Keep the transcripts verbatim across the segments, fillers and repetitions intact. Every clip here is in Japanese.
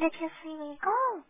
Get your feeling go!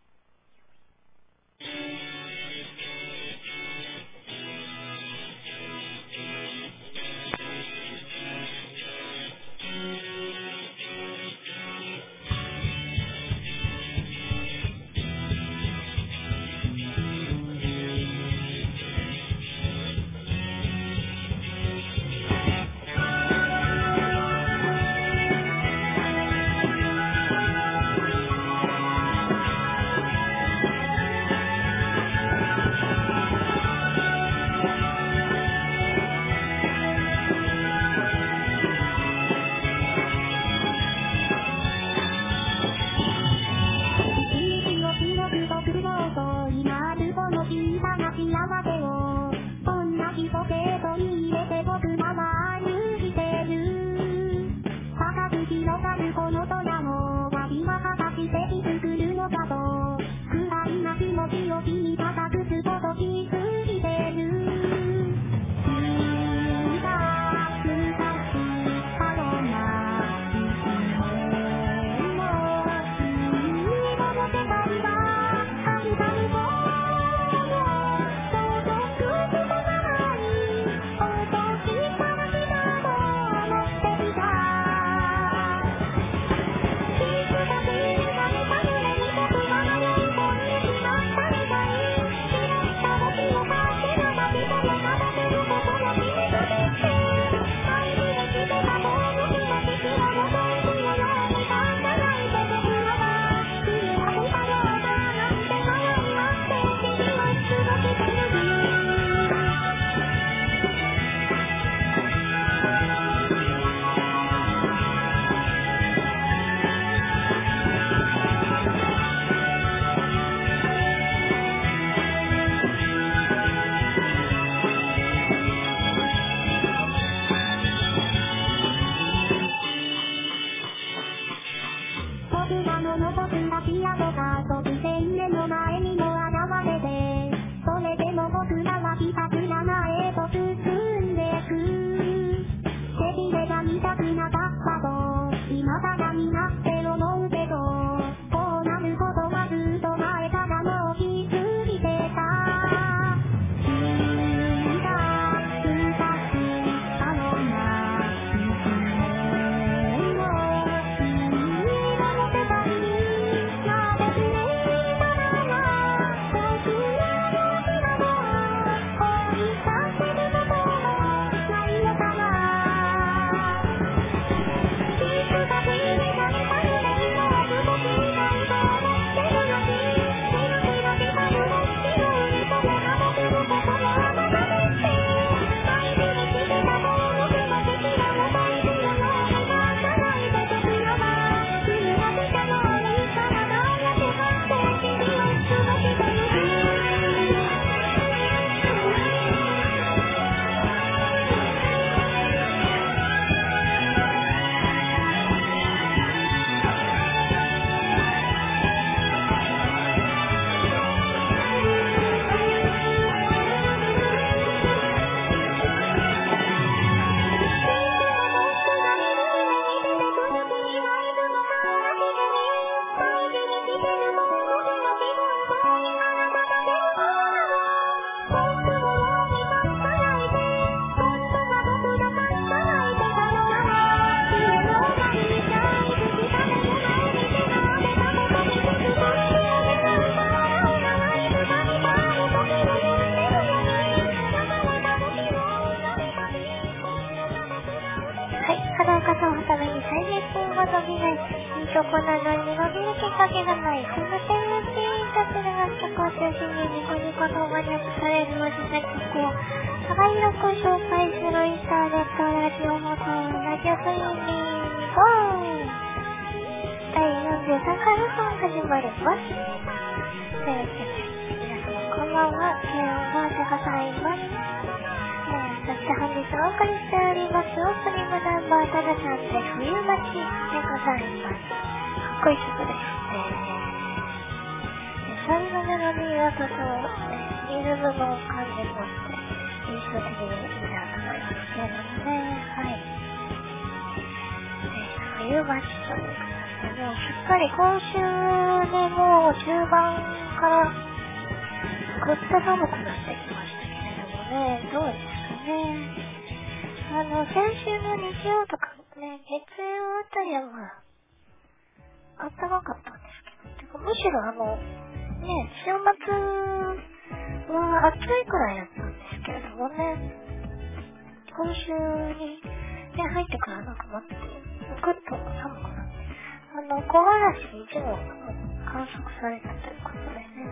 冬町ということでね、もうしっかり今週でもう中盤からぐっと寒くなってきましたけれどもね、どうですかね。あの、先週の日曜とかね、月曜あたりはまあ、あったかかったんですけど、てかむしろあの、ね、週末は暑いくらいだったんですけれどもね、今週に、ね、入ってからなんか待って、ぐっと寒くなって、あの、木枯らし一号が観測されたということでね、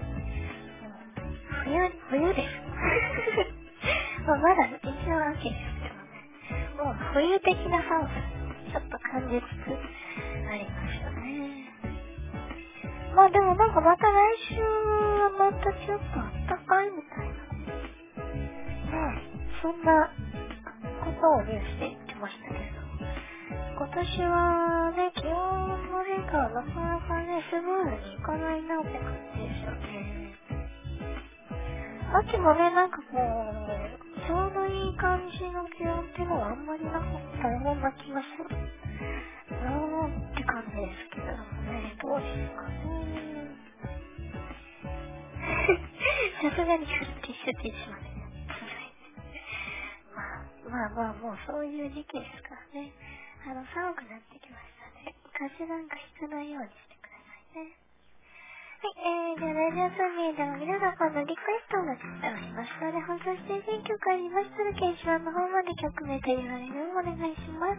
うん、冬、冬です。まあ、まだ一応秋ですけどね、もう冬的な寒さ、ちょっと感じつつありましたね。まあでもなんかまた来週はまたちょっとあったかいみたいな。ねえ、そんなことをニュースで言ってましたけど。今年はね、気温の変化はなかなかね、スムーズにいかないなって感じですよね。秋もね、なんかこう、ちょうどいい感じの気温っていうのはあんまりなかったような気がする。なーって感じですけれどもね、どうですかね。さすがにフルティッシュティッシュまでね。まあまあまあ、もうそういう時期ですからね。あの、寒くなってきましたね。風なんかひかないようにしてくださいね。はい、えー、じゃあラジオサミーでは皆さんからのリクエストをお待ちしておりますので、放送している曲ありましたら、掲示板の方まで曲名と言われるのをお願いします。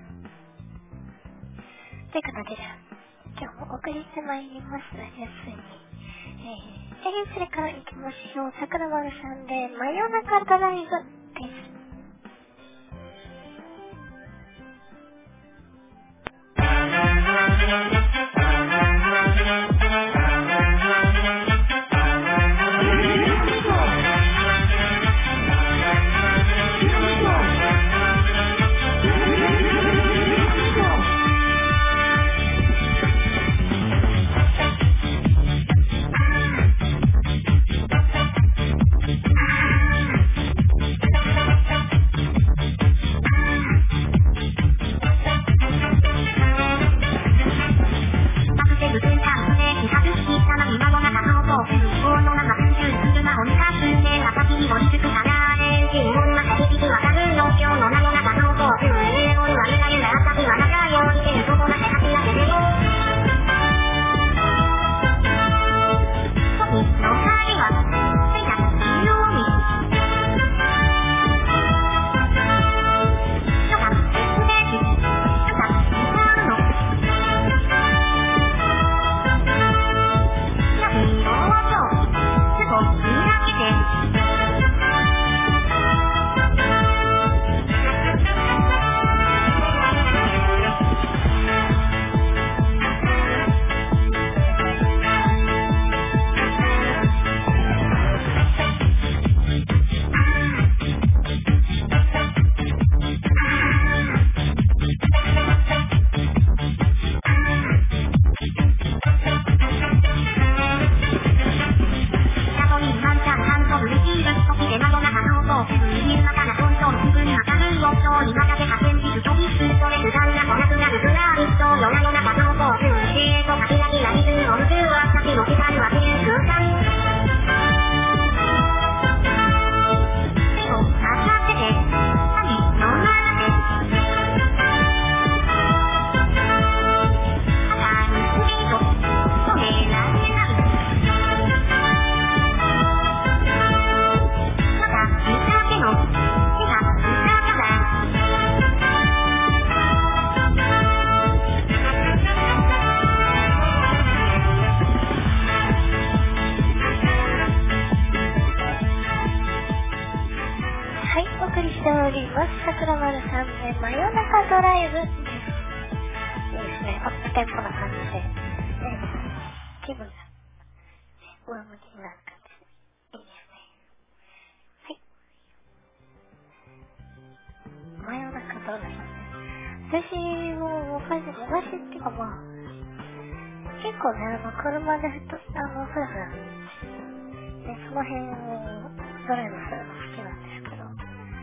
ということで、今日もお送りしてまいります。ラジオサミー。えー、えー、それから行きましょう。桜丸さんで、真夜中ドライブです。車でふと、あの、ふらふら、ね、その辺をドライブするの好きなんですけど、え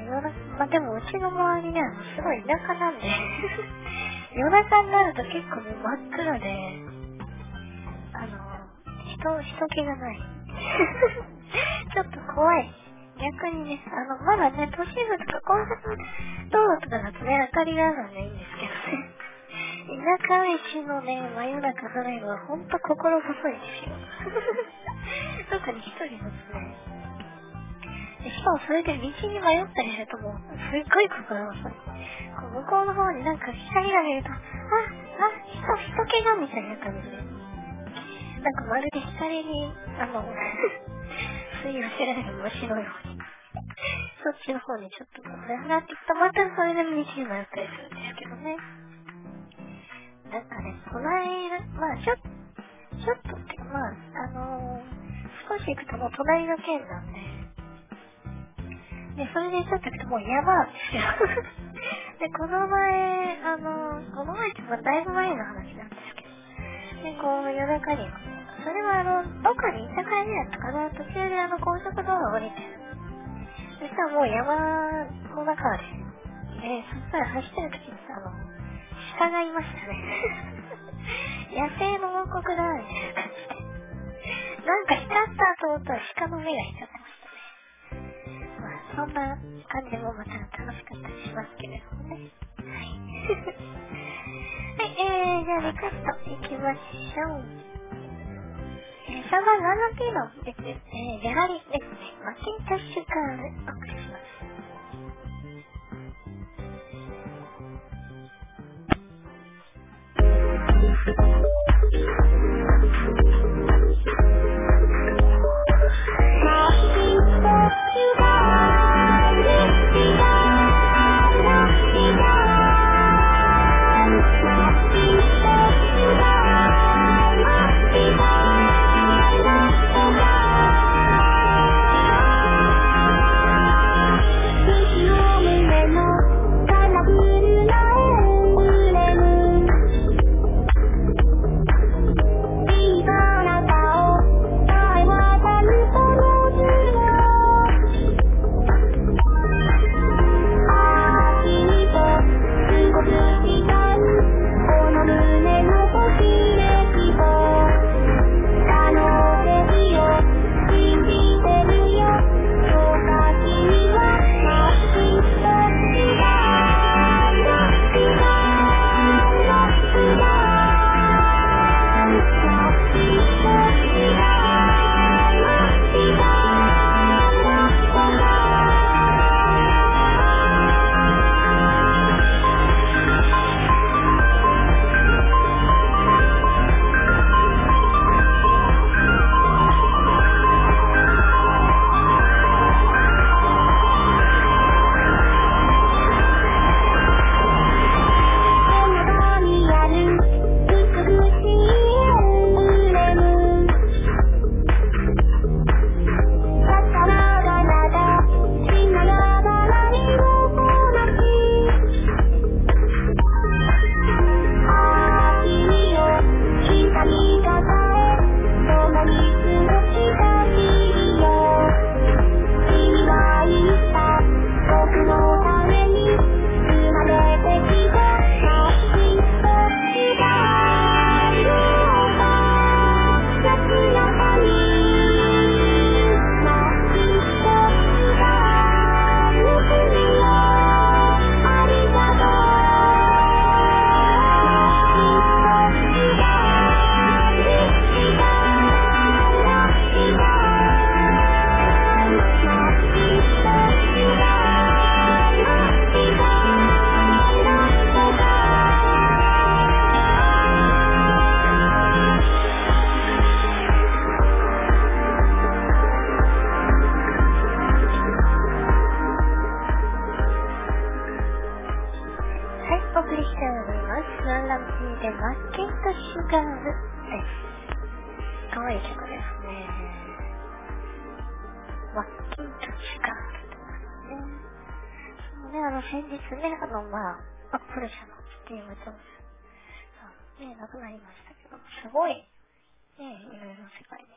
夜中、まあでもうちの周りね、あの、すごい田舎なんで、夜中になると結構もう真っ暗で、あの、人、人気がない。ちょっと怖い。逆にね、あの、まだね、都市部とか高速道路とかだとね、明かりがあるのでいいんですけどね。田舎道のね、真夜中ドライブはほんと心細いですよ。特に一人ですね。しかもそれで道に迷ったりするともう、すっごい心細い。こう向こうの方になんか光が見えると、あ、あ、人、人気がみたいな感じで。なんかまるで光に、あの、吸い寄せられる虫のように。そっちの方にちょっとこう、なくなってきた。またそれで道に迷ったりするんですけどね。なんかね、この間、まあちょっと、ちょっとって、まあ、あのー、少し行くともう隣の県なんで、で、それでちょっと行くともう山なんですよ。で、この前、あのー、この前ってまあだいぶ前の話なんですけど、で、こう夜中に、それはあの、どっかに居酒屋にあったかな、途中であの高速道路降りて、そしたらもう山の中で、で、そしたら走ってる時にさ、あの、鹿がいましたね。野生の王国だ、みたいな感じで。なんか光ったと思ったら鹿の目が光ってましたね。まあ、そんな感じもまた楽しかったりしますけれどもね。はい。はい、えー、じゃあリクエストいきましょう。えー、さんばん ナナピー のですね、えー、やはりですね、マッキントッシュからお送りします。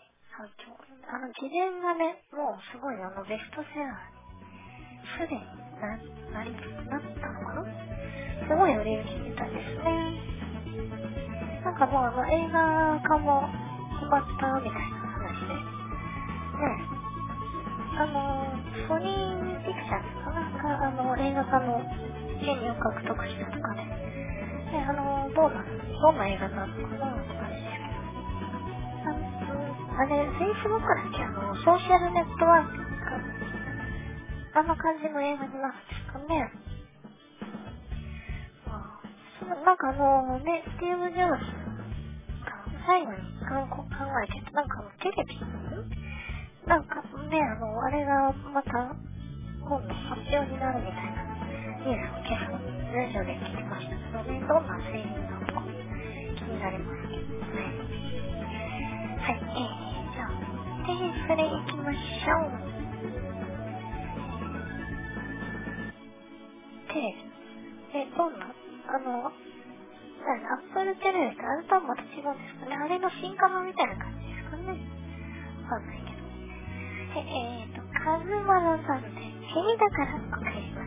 ベストセラーにすでにな、なり、なったのかな、すごい売れ行きみたいですね。なんかもうあの映画化も決まったみたいな話で。ね。あの、ソニーピクチャーズかなが、あの、映画化の権利を獲得したとかね。で、あの、どうな、どんな映画なのかなって感じですけど。あ, あれ、Facebook だっけ、あの、ソーシャルネットワークか、あんな感じの映画になるんですかね。ああ、なんかあの、ね、スティーブ・ジョブズが最後に考えてて、なんかあの、テレビなんかね、あの、あれがまた、今度発表になるみたいなニュースを今朝、ラジオで聞きましたけどね、どんな製品なのか気になりますけどね。はい、えー、じゃあ、で、それ行きましょう。テレビ。え、どんな、あの、アップルテレビとあれとはまた違うんですかね。あれの進化版みたいな感じですかね。わかんないけど。え、えーと、カズマロさんで、ヘリだからお返します。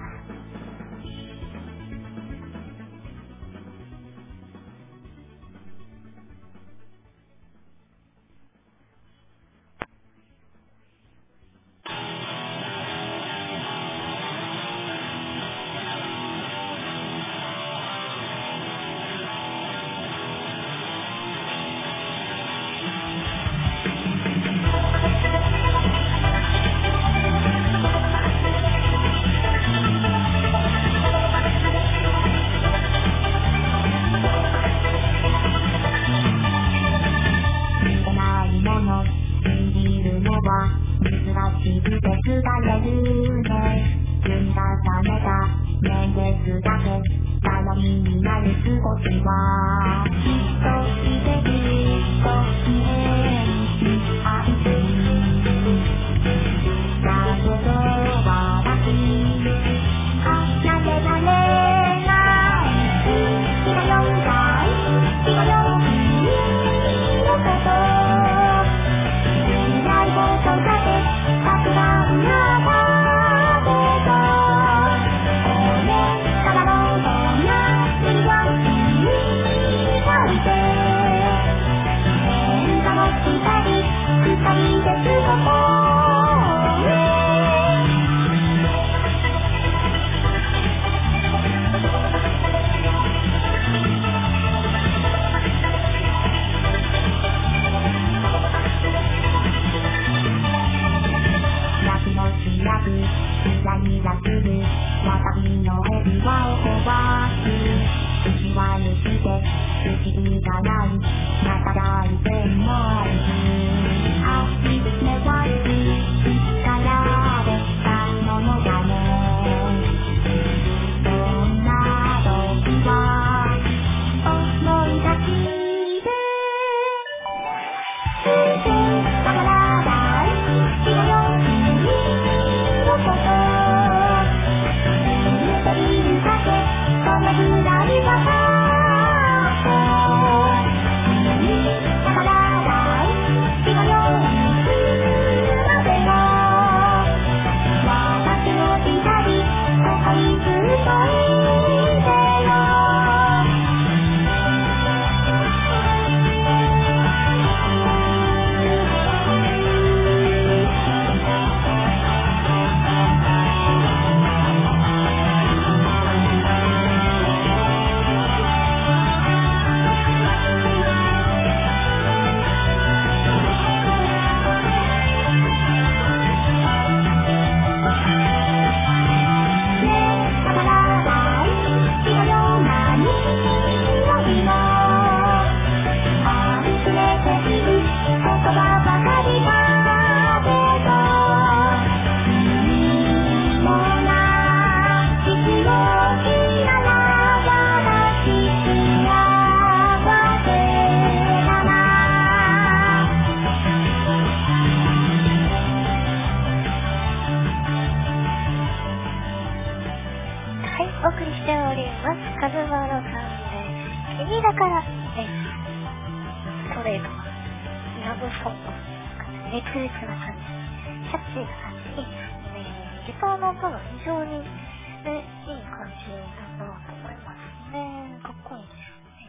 で、いい感じだなと思いますね。かっこいいですね。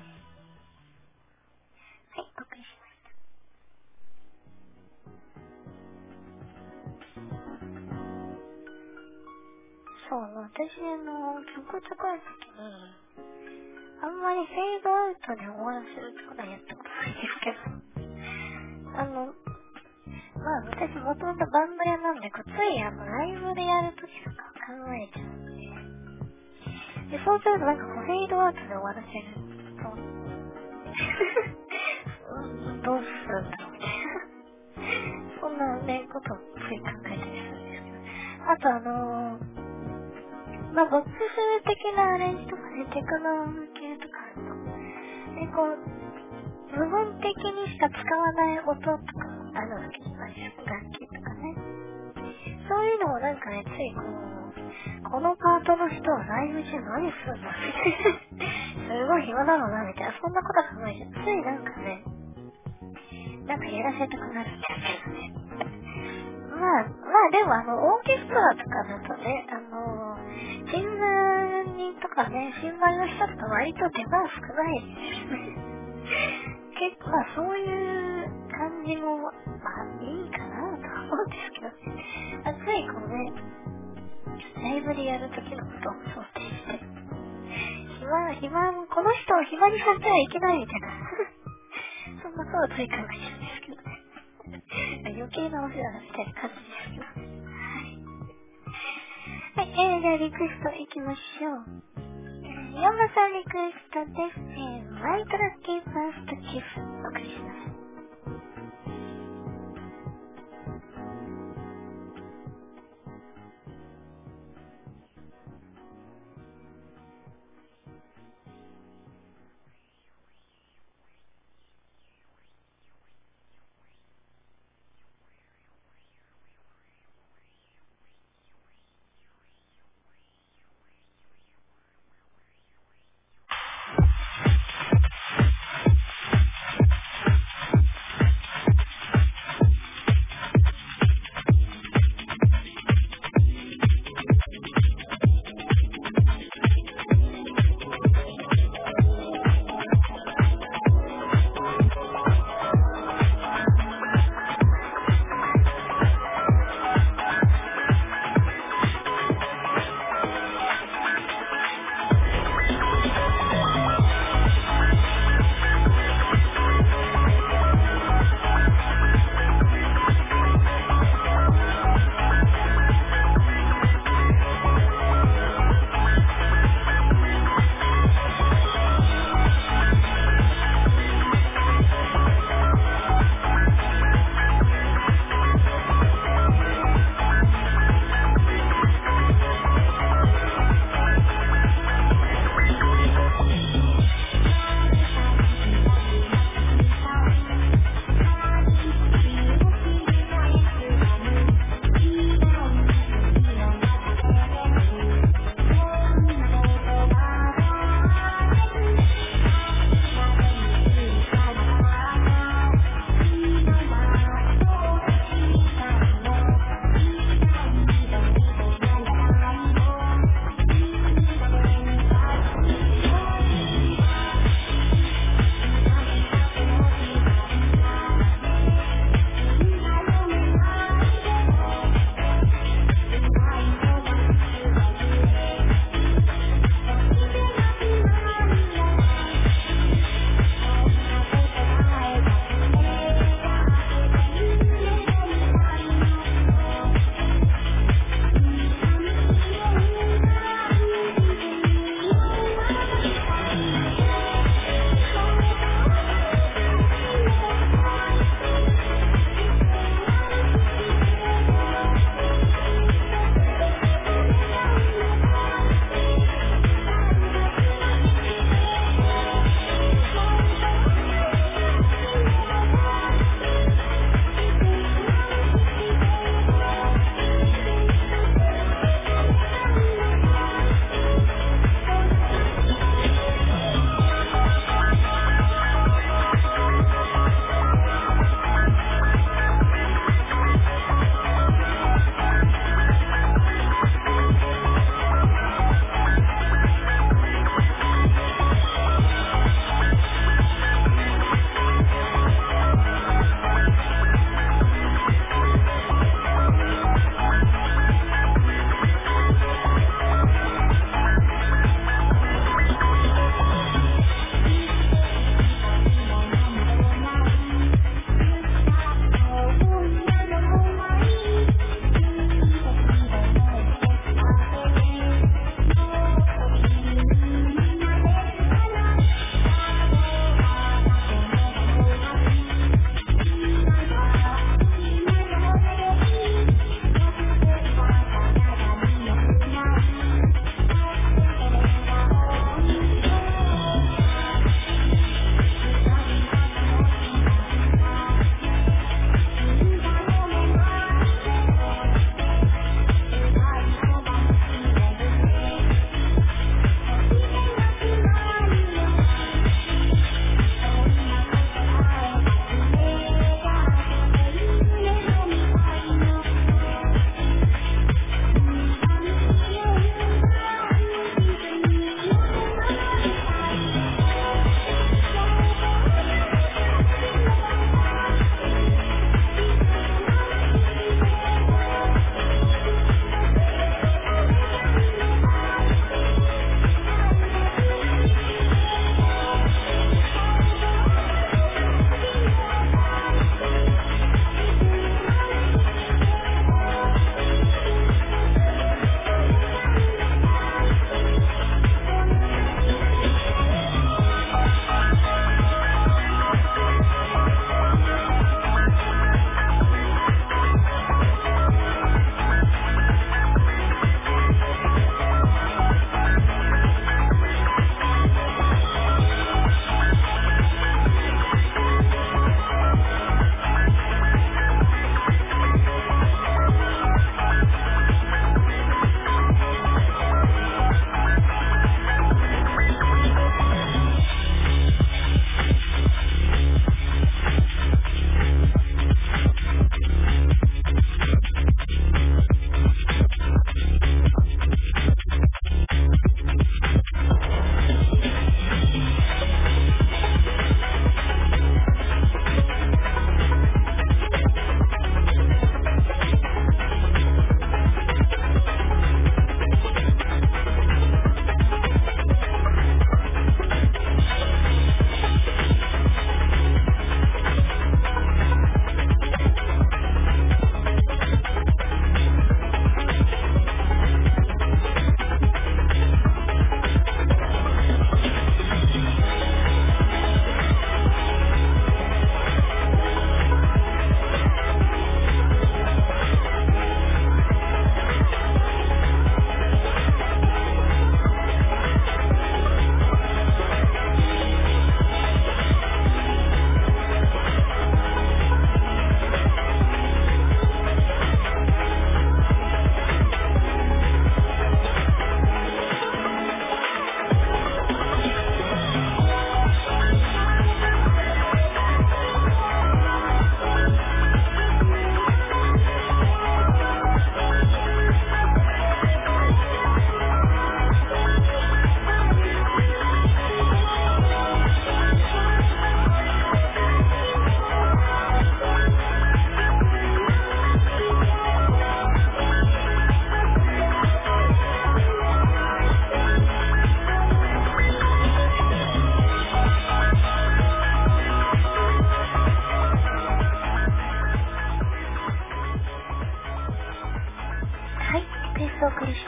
はい、お送りしました。そう、私あの、曲作るときに、あんまりフェードアウトで終わらせるってことはやったことないんですけど、あの、まあ私もともとバンド屋なんで、こうついあの、ライブでやるときとか考えちゃうんで、で、そうするとなんかこうフェードアウトで終わらせると、うんどうするんだろうみたいな。そんなね、ことをつい考えたりするんですけど。あとあのー、まあボックス的なアレンジとかね、テクノ系とかあると、で、こう、部分的にしか使わない音とかもあるわけじゃないですか、楽器とかね。そういうのもなんかね、ついこう、このパートの人はライブ中何するんだみたいな。すごい暇だろうな、みたいな。そんなこと考えちゃう。ついなんかね、なんかやらせたくなるんですけどね。まあ、まあでもあの、オーケストラとかだとね、あの、シンバルとかね、シンバルの人とか割と出番少ないですよね。結構、まあそういう感じも、まあいいかなとは思うんですけどね。あ、ついこうね、ライブでやるときのことを想定して、暇、暇、この人を暇にさせてはいけないみたいな。そんなことをつい考えちゃうんですけどね。余計なお世話みたいな感じですけど。はい、えー、じゃあリクエストいきましょう。えー、ヨンガさんリクエストです。えー、マイトラッキーファーストキスお送りします。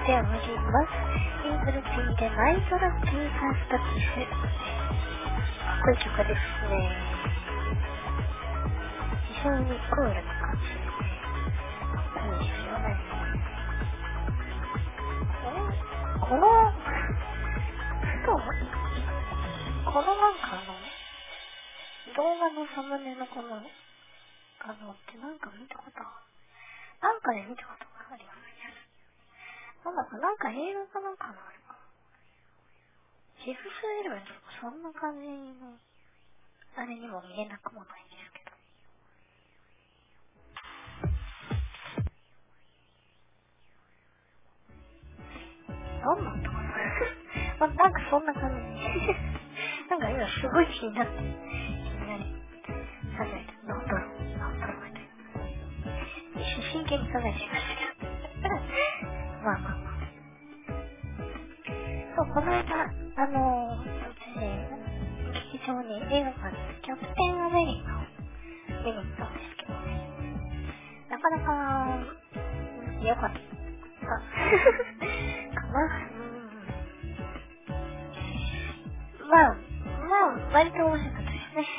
ております。シングル P でナイトラッキーファーストキス。かっこいい曲ですね。非常にクールな感じでね、かっこいいですよね。この、ふと、このなんかあの、動画のサムネのこの画像ってなんか見たことある。なんかで見たことがありますね。なんだか、なんか映画かなんかのあれか。シフスエルとかそんな感じの、あれにも見えなくもないんですけど。なんなんだかなまあ、なんかそんな感じ。なんか今すごい気になって。気になり。考えて、なんだろう、なんだろうみたいな。一瞬真剣に考えちゃいましたけど。まあまあまあ。そう、この間、あのー、私、劇場に映画館でキャプテンアメリカを見に行ったんですけどね。なかなか、良かった。かな。うん。まあ、まあ、割と面白かったですね。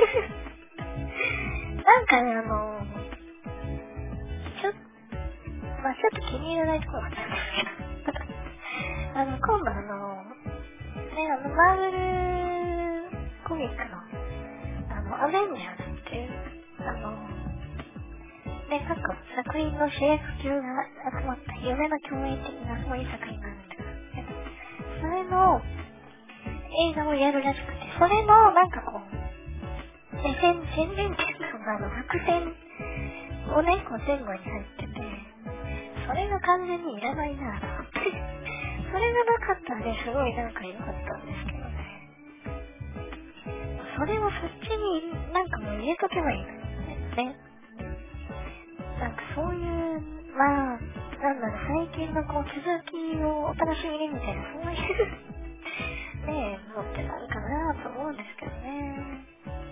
なんかね、あのー、ちょっと、まあちょっと気に入らないところがあったんですけど。あの、今度あの、ね、あの、マーベルコミックの、あの、アベンジャーズっていう、あの、ね、各作品の主役級が集まった夢の共演的なそういう作品があるんですけど、それの映画をやるらしくて、それのなんかこう、宣伝、宣伝っていうのがあの、伏線をね、こう前後に入ってて、それが完全にいらないなぁと思って、それがなかったらね、すごいなんか良かったんですけどね。それをそっちになんかもう入れとけばいいのね。なんかそういう、まあ、なんだろう、最近のこう続きをお楽しみにみたいな、そういうねえ、のってなんかなぁと思うんですけどね。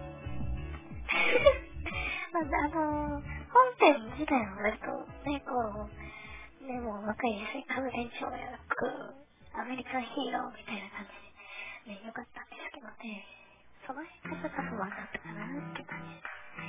まあ、あの、本編自体は割とね、こう、ね、もう若いですね、株店長やく、アメリカンヒーローみたいな感じで、ね、良かったんですけどね。その辺がちょっと不安だったかなって感じ。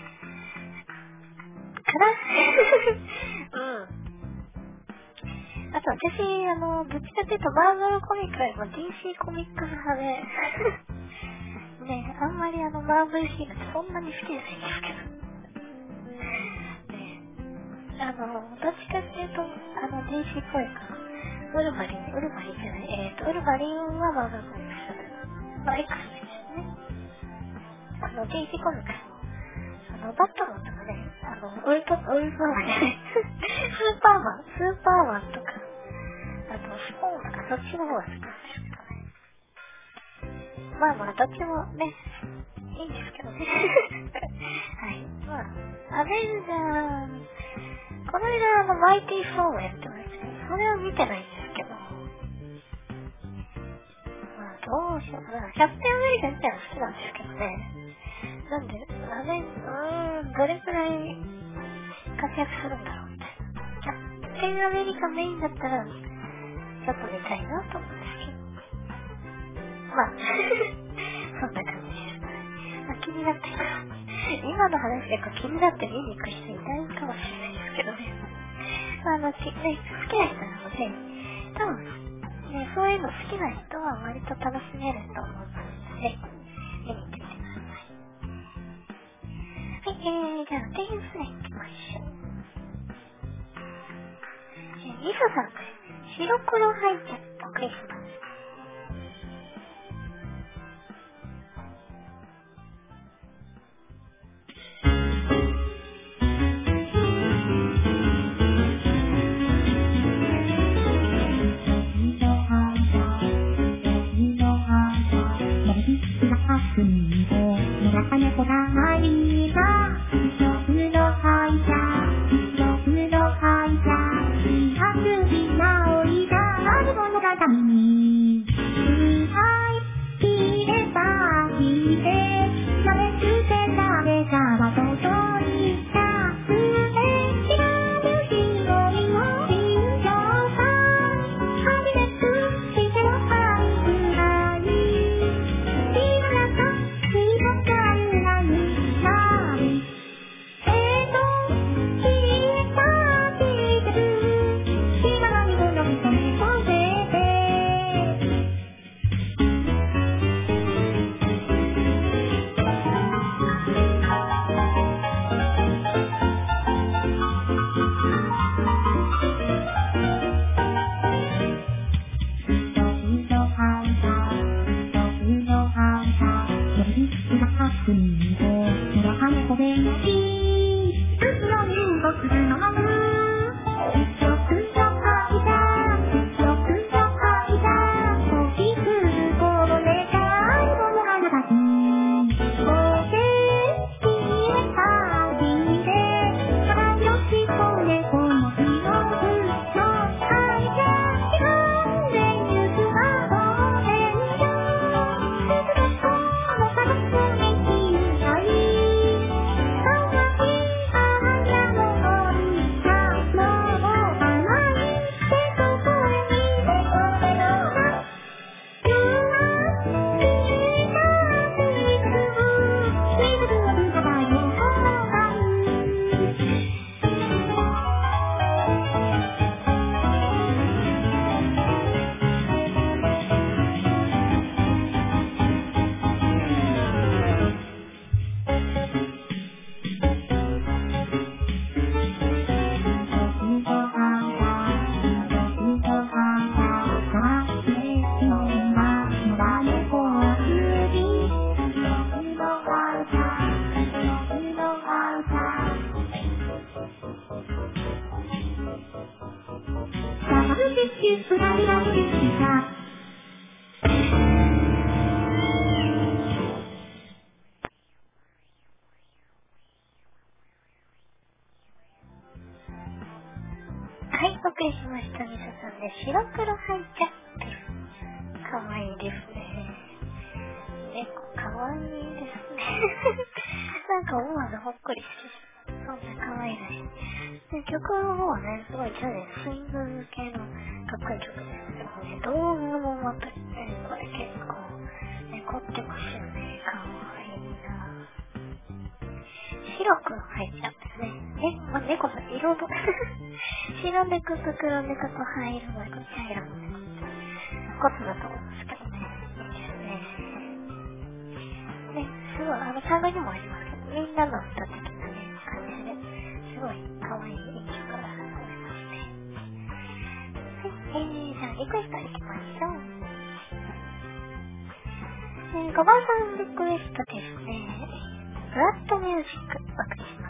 かなうん。あと私、あの、どっちかっていうとマーベルコミックよりも ディーシー コミックス派で、ね、あんまりあの、マーベルシールってそんなに好きじゃないんですけど。ね、あの、どっちかっていうと、あの、ディーシー っぽいかウルヴァリン、ウルヴァリンじゃない、えっと、ウルヴァリンはマーベルコミックスの X ですね。あの、ディーシー コミックスの、あの、バットマンとかね、あの、ウルト、ウルトラマンじゃない、スーパーマン、スーパーマンとか、あと、スポーンとか、そっちの方が好きなんですけどね。まあまあ、どっちもね、いいんですけどね。はい。まあ、アベンジャー、この間、あの、マイティー・ソーをやってましたけど、それは見てないんですけど、まあ、どうしようかな。キャプテンアメリカ自体は好きなんですけどね。なんで、アベン、うーん、どれくらい活躍するんだろうみたいな。キャプテンアメリカメインだったら、ちょっと見たいなと思うんですけど。まあ、そんな感じです。まあ、気になって今の話で気になって見に行く人いないかもしれないですけどね。まあ、あの、きね、好きな人なので、多分、ね、そういうの好きな人は割と楽しめると思うので、見に行ってみてください。はい、えー、じゃあ、点数いきましょう。えー、リサさん、白黒ハイキャットクリスマス。 とり、うらかすにご、うらかねこべのき、うつのにんごするののむ、一色しょかいだ、一色しょかいだ、おきくるころでかいものがなかき、おせきえたびで、からよしこねこのきのくのあいじゃ、しがんでゆくまほえんよ、すずがこのさがすにきゆかい、かわいいあやのほりさ、もうあまいってとこえにねこめのな、ゆうな、きたすいくぶ、しずくはぶたばよほがん。 はい、お送りしました。みささんで白黒はいちゃってる。かわいいですね。猫かわいいですね。なんか思わずほっこりしてしまう。そんなかわいらしい。で、曲の方はね、すごいチャレンジ、スイング系のかっこいい曲ですけどね、動画もまた、ね、これ結構、ね、凝ってますよね。かわいいな。白く入っちゃってね。ね、まあ、猫の色の白猫と黒猫と灰色の猫、茶色の猫。コツだと思うんですけどね。いいですね。ね、すごい、あの、サブにもありますけど、みんなの歌的なね、感じで、すごい可愛い一曲だと思いますね。はい、えー、じゃあリクエストいきましょう。えー、ごばんさんリクエストですね。ブラッドミュージックお送りします。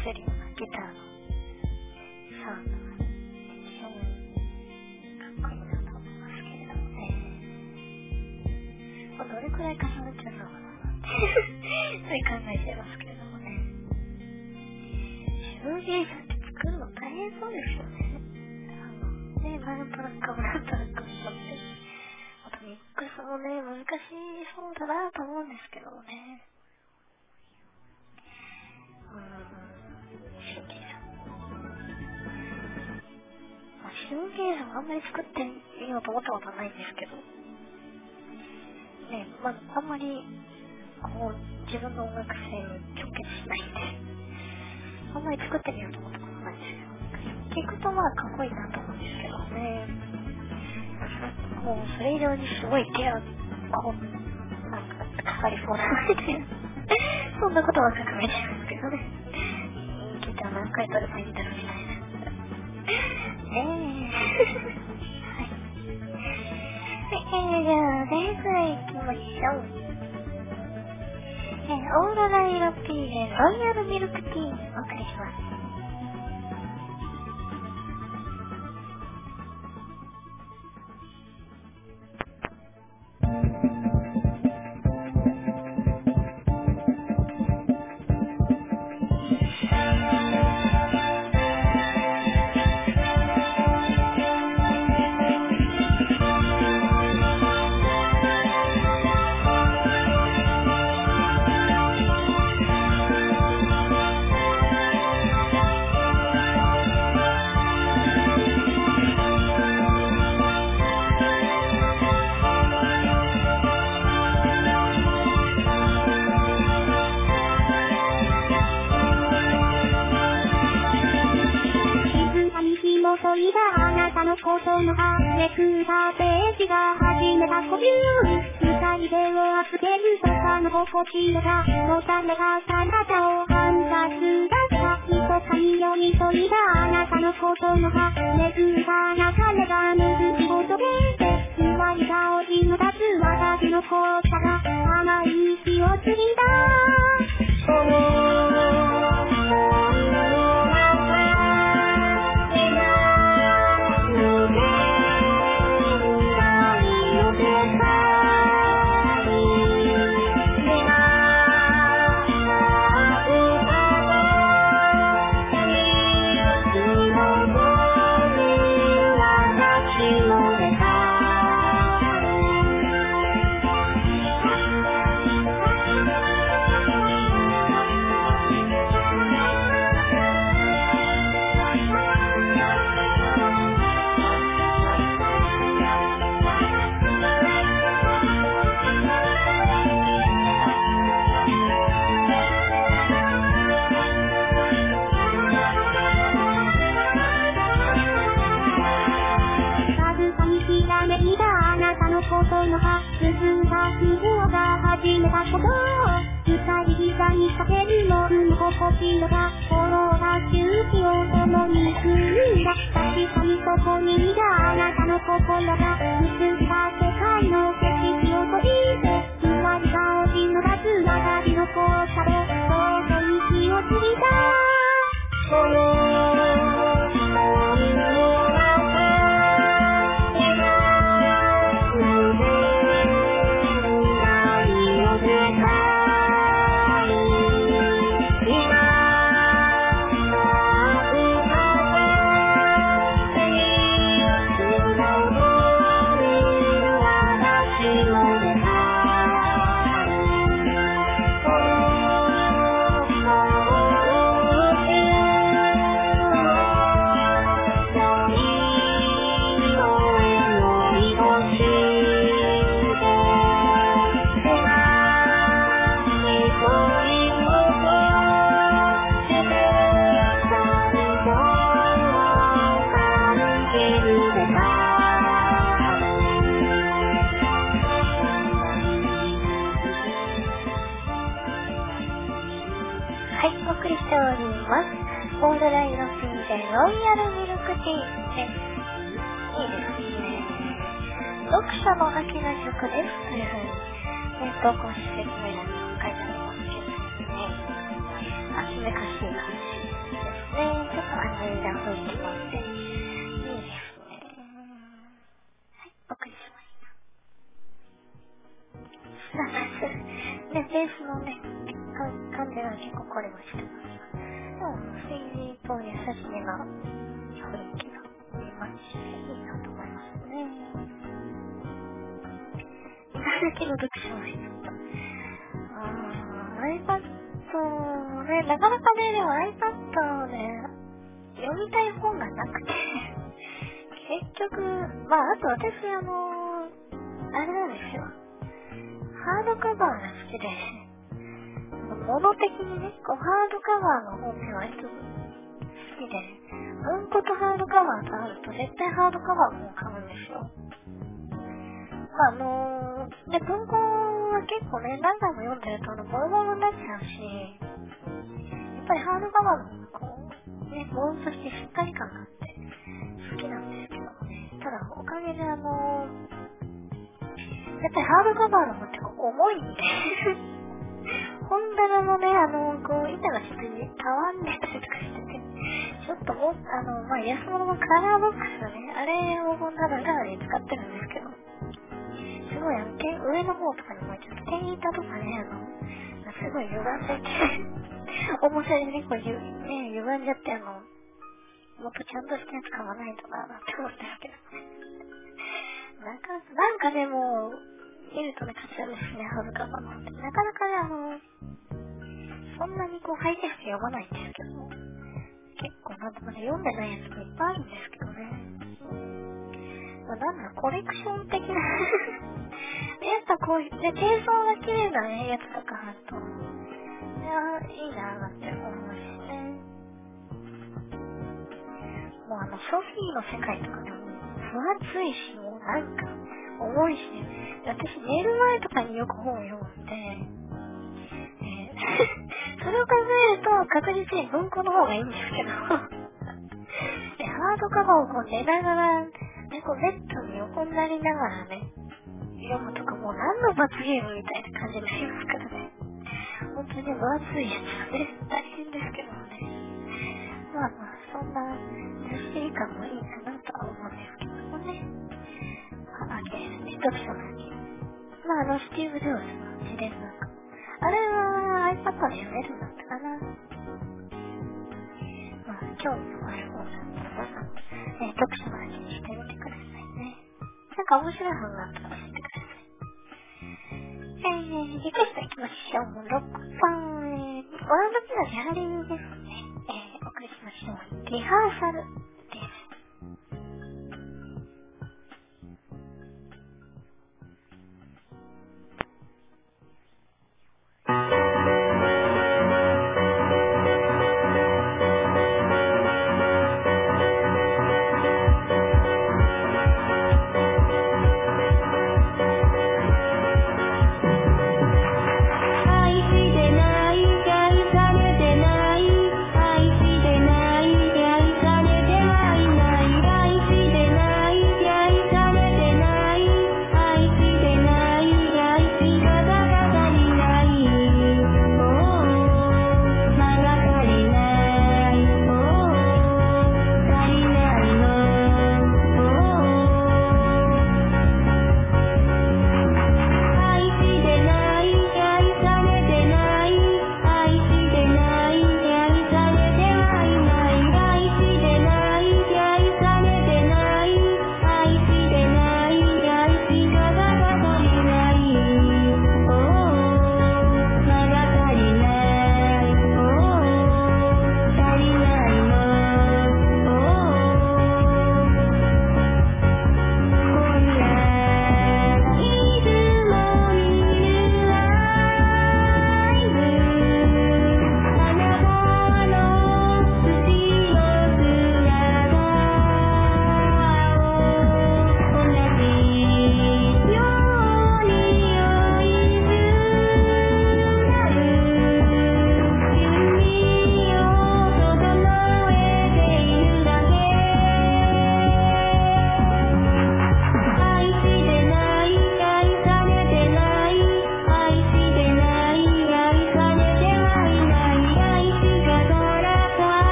せるようなギターのサウンドが非常にかっこいいなと思いますけれどもね。まあ、どれくらい重ねてるのかなってそういう考えてますけれどもね。シューゲイザーって作るの大変そうですよね。あのね、前のトラックもなんとなく持ってあとミックスもね、難しそうだなと思うんですけどもね。うーん、シューゲイザー。まあ、シューゲイザーもあんまり作ってみようと思ったことはないんですけど。ね、まあ、あんまり、こう、自分の音楽性に直結しないんで、あんまり作ってみようと思ったことないんですけど、聞くとまあかっこいいなと思うんですけどね。もうそれ以上にすごい手がこうなんかかかりそうなみたいなそんなことは考えてるんですけどね。ギター何回取ればいいんだろうみたいなねえはい、はい、じゃあレースへ行きましょう。えー、オーロライロピーでロイヤルミルクティーお送りします。 そいだあなたのことのあれくたページが始めた呼吸二人でを預けるとかの心地よさのためがあなたを反殺だったひとかによにそいだあなたのことのあれくたな彼がぬるいことでふわりがおじの立つ私の紅茶が甘い息を継ぎだことのはずずが希望が始めたこと二人膝にかけるのの心地よさ心が周期を共に組んだ確かにそこにいたあなたの心が映った世界の景色を閉じてふわりがおじの立つ私の紅茶でそうと息を継ぎだこのオーロライロピーでロイヤルミルクティーです。いいですね。読書の秋の曲ですというふうに、ね、投稿して説明欄に書いてありますけどね。あ、めかしい話。 ね。ちょっと風が吹いてまして、いいですね。はい、お送りしました。ね、ベースのね、感じが結構これもしてます。でも、水と優しめな雰囲気がありますし、いいなと思いますね。今だけの読書の人。あー、iPad ね、なかなかね、でも iPad をね、読みたい本がなくて、結局、まあ、あと私、あのー、あれなんですよ。ハードカバーが好きで、物的にね、こう、ハードカバーの本って割と好きで、文庫とハードカバーとあると絶対ハードカバーの本買うんですよ。まあ、あのー、で、文庫は結構ね、何回も読んでると、あの、ボロボロになっちゃうし、やっぱりハードカバーの方がこう、ね、ボーンとしてしっかり感があって、好きなんですけどね。ただ、おかげであのー、やっぱりハードカバーの本って重いんで、本棚のね、あの、こう、板がちょっとたわんでたりとかしてて、ちょっともう、あの、まあ、安物のカラーボックスね、あれを本棚代わりに使ってるんですけど、すごいあの、上の方とかにもちょっと手板とかね、あの、すごい歪んでて、重さでね、こう、ゆね、歪んじゃって、あの、もっとちゃんとしたやつ買わないとな、なんて思うんですけどね。なんか、なんかね、もう、見るとね、価値あるですね、ハードカバーのって。なかなかね、あの、そんなにこう、ハイテク読まないんですけど、結構なんとかね、読んでないやつもいっぱいあるんですけどね。まあ、なんだろう、コレクション的な、やっぱこういう、ね、低層が綺麗なね、やつとかあると、いや、いいなぁなんて思いますしね。もうあの、ソフィーの世界とかでも、分厚いし、もうなんか、重いし、私寝る前とかによく本を読んで、えー、それを考えると確実に文庫の方がいいんですけど、でハードカバーをこう寝ながら、ね、こうベッドに横になりながらね、読むとかもう何の罰ゲームみたいな感じになりますからね。本当に分厚いやつはね、大変ですけどもね。まあまあ、そんな、ずっしり感もいいかなとは思うんですけどもね。まあ、あれですね、読書の秋。まあ、あの、スティーブ・ジョブズの自伝なんか。あれは iPad で読めるんだったかな。まあ、興味のある本なんで、皆さん、ね、読書の秋にしてみてくださいね。なんか面白い本があったら教えてください。えー、リクエストいきましょう。ろくばん、えー、ご覧の日のギャラリーですね。えー、お送りしましょう。リハーサルです。 愛してない愛されてない愛してない愛されて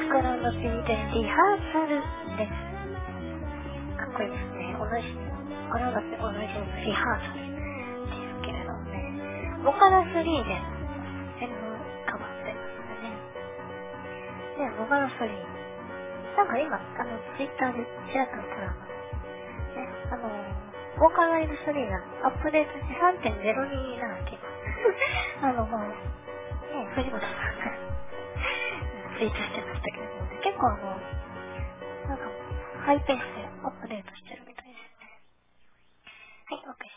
グラウンド C でリハーサルです。かっこいいですね。同じ、グラウンド C 同じリハーサルですけれどもね。ボカロスリーでセルフカバーしてますね。で、ボカロスリー。なんか今、あの、ツイッターでちらっと見たら、ね、あの、ボーカロイドスリーがアップデートして さんてんゼロに なんてあの、もう、ね、藤本さんがツイートしてましたけれども、ね、結構あの、なんか、ハイペースでアップデートしてるみたいですね。はい、OK し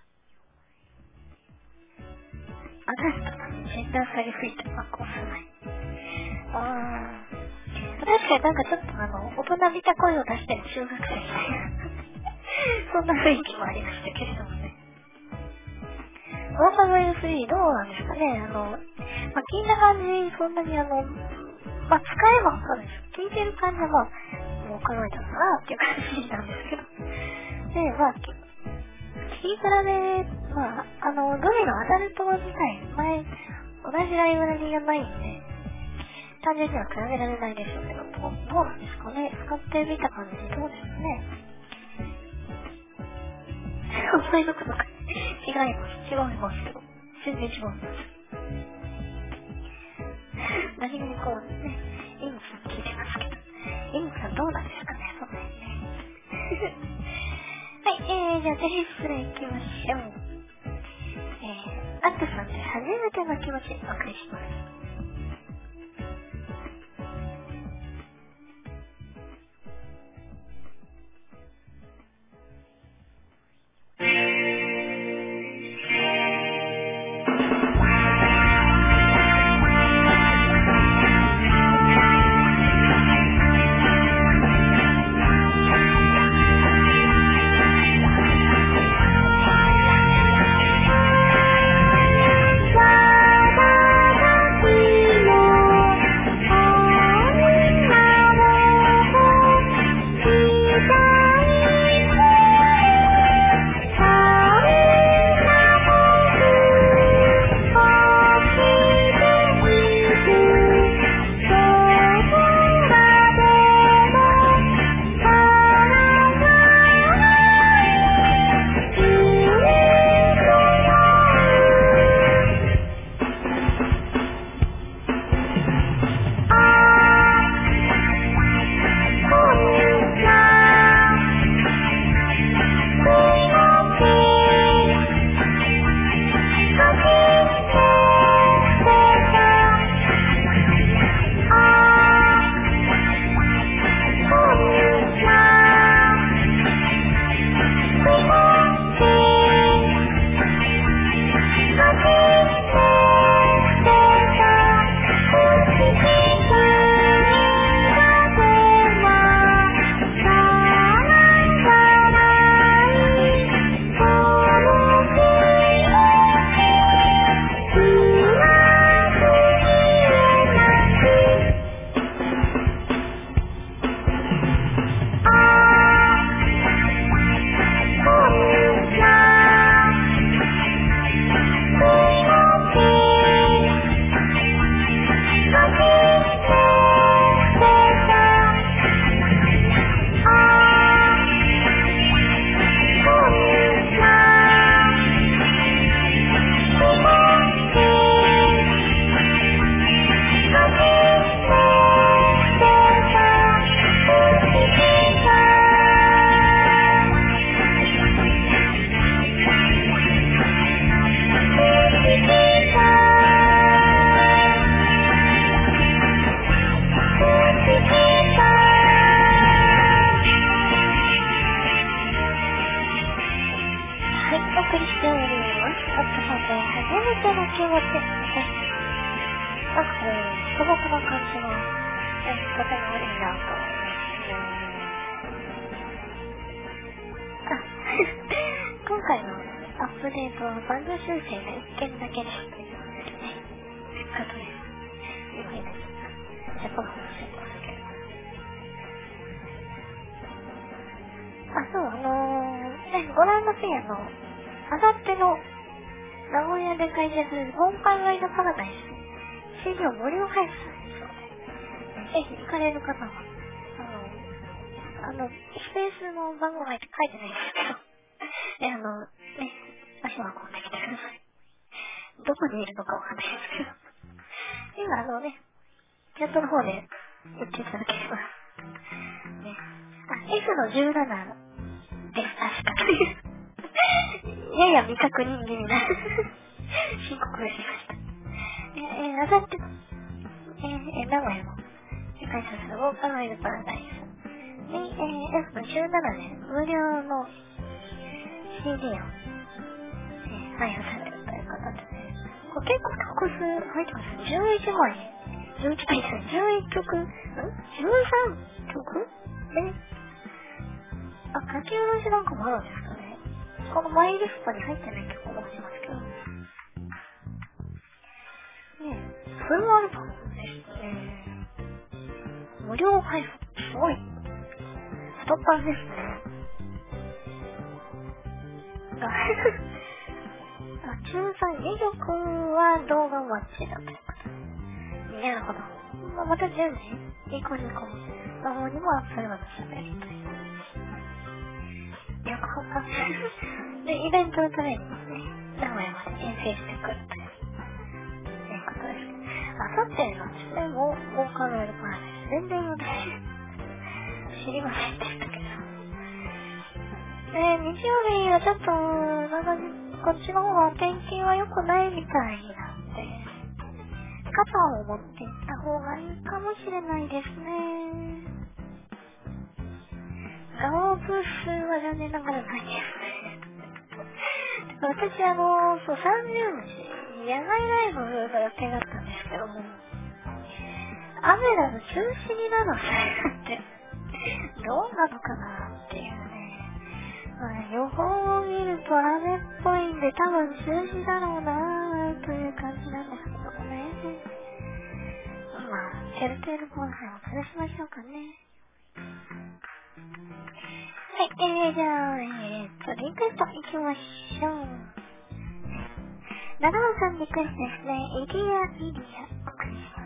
ました。アダルトなのにジェンダー差が吹いてマックを押さない。あー。確かになんかちょっとあの、大人びた声を出してる中学生みたいな。そんな雰囲気もありましたけれどもね。ボーカロイドスリーどうなんですかね。あの、まあ、聞いた感じ、そんなにあの、まあ、使えばそうです。聞いてる感じは、まあ、ボーカロイドだなっていう感じなんですけど。で、まあ、聞き比べ、まあ、あの、グミのアダルト自体、前、同じライブラリーがないんで、単純には比べられないでしょうけど、どうどうなんですかね。使ってみた感じ、どうですかね。そういうことか。違います。違いますけど。全然違います。何気にこうね、イムさん聞いてますけど。イムさんどうなんですかね、そんなにね。はい、えー、じゃあテレスラ行きましょう。えー、アットさんで初めての気持ちお送りします。 ぜひ行かれる方は、あの、あの、スペースの番号入って書いてないんですけど、で、あの、ね、足を運んできてください。どこにいるのかわかんないですけど。今、あのね、チャットの方で言っていただければ。ね。あ、F のじゅうななです、確かという。やや未確認気味な申告がしました。えー、あさって、えー、名古屋の世界初のウォーカーワイルパラダイスに、えー、F のじゅうななで無料の シーディー を、えー、配布されるということで、これ結構曲数入ってます。じゅういちまい、じゅういちまいです。じゅういっきょく、ん ?じゅうさんきょくで、あ、書き下ろしなんかもあるんですかね。このマイリストに入ってない曲もありますけど。ねえ、フルアルバムですね。無料配布。すごい。太っ腹ですね。あ、中さんにきょくは動画マッチだということで。なるほど。まあ、また順次、ニコニコの方にもアップルが喋るという。よくわかんない。で、イベントのためにね、名古屋まで遠征してくるという。ということですけど。あさってのですね、もう、もう考えるからです。全然私、知りませんでしたけど。で、日曜日はちょっと、なんか、こっちの方は天気は良くないみたいなんで、傘を持っていった方がいいかもしれないですね。ガオブスは残念ながらないですね。私あの、そう、さんじゅうにち、野外ライブの予定だったんですけども、雨なの中止になるのって、どうなのかなっていうね。まあ、予報を見ると雨っぽいんで多分中止だろうなぁという感じなんですけどもね。まあ、てるてる防災を崩しましょうかね。はい、えー、じゃあ、えーと、リクエストいきましょう。長野さんリクエストですね。イリア・イリア、お送りします。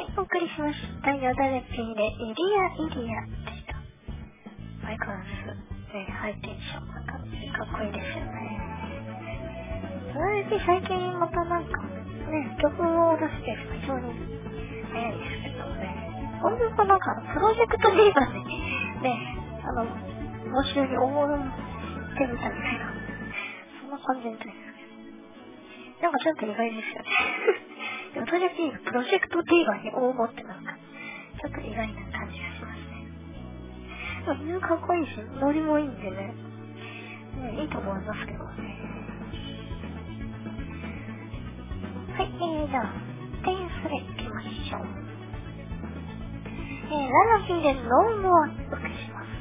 お送りしましたよだれピーでイリアイリアでした。相変わらず、ね、ハイテンションな感じでかっこいいですよね。それで最近またなんかね、曲を出して非常に早いですけどね。これもなんかプロジェクトディーバでね、あの、募集に応募してみたみたいな、そんな感じみたいですけど。なんかちょっと意外ですよね。でもプロジェクトプロジェクトディーバに応募ってなんか、ちょっと意外な感じがしますね。犬かっこいいし、ノリもいいんでね、ねいいと思いますけどね。はい、えー、じゃあ、点数でいきましょう。えー、ララピーでノーモアお送りします。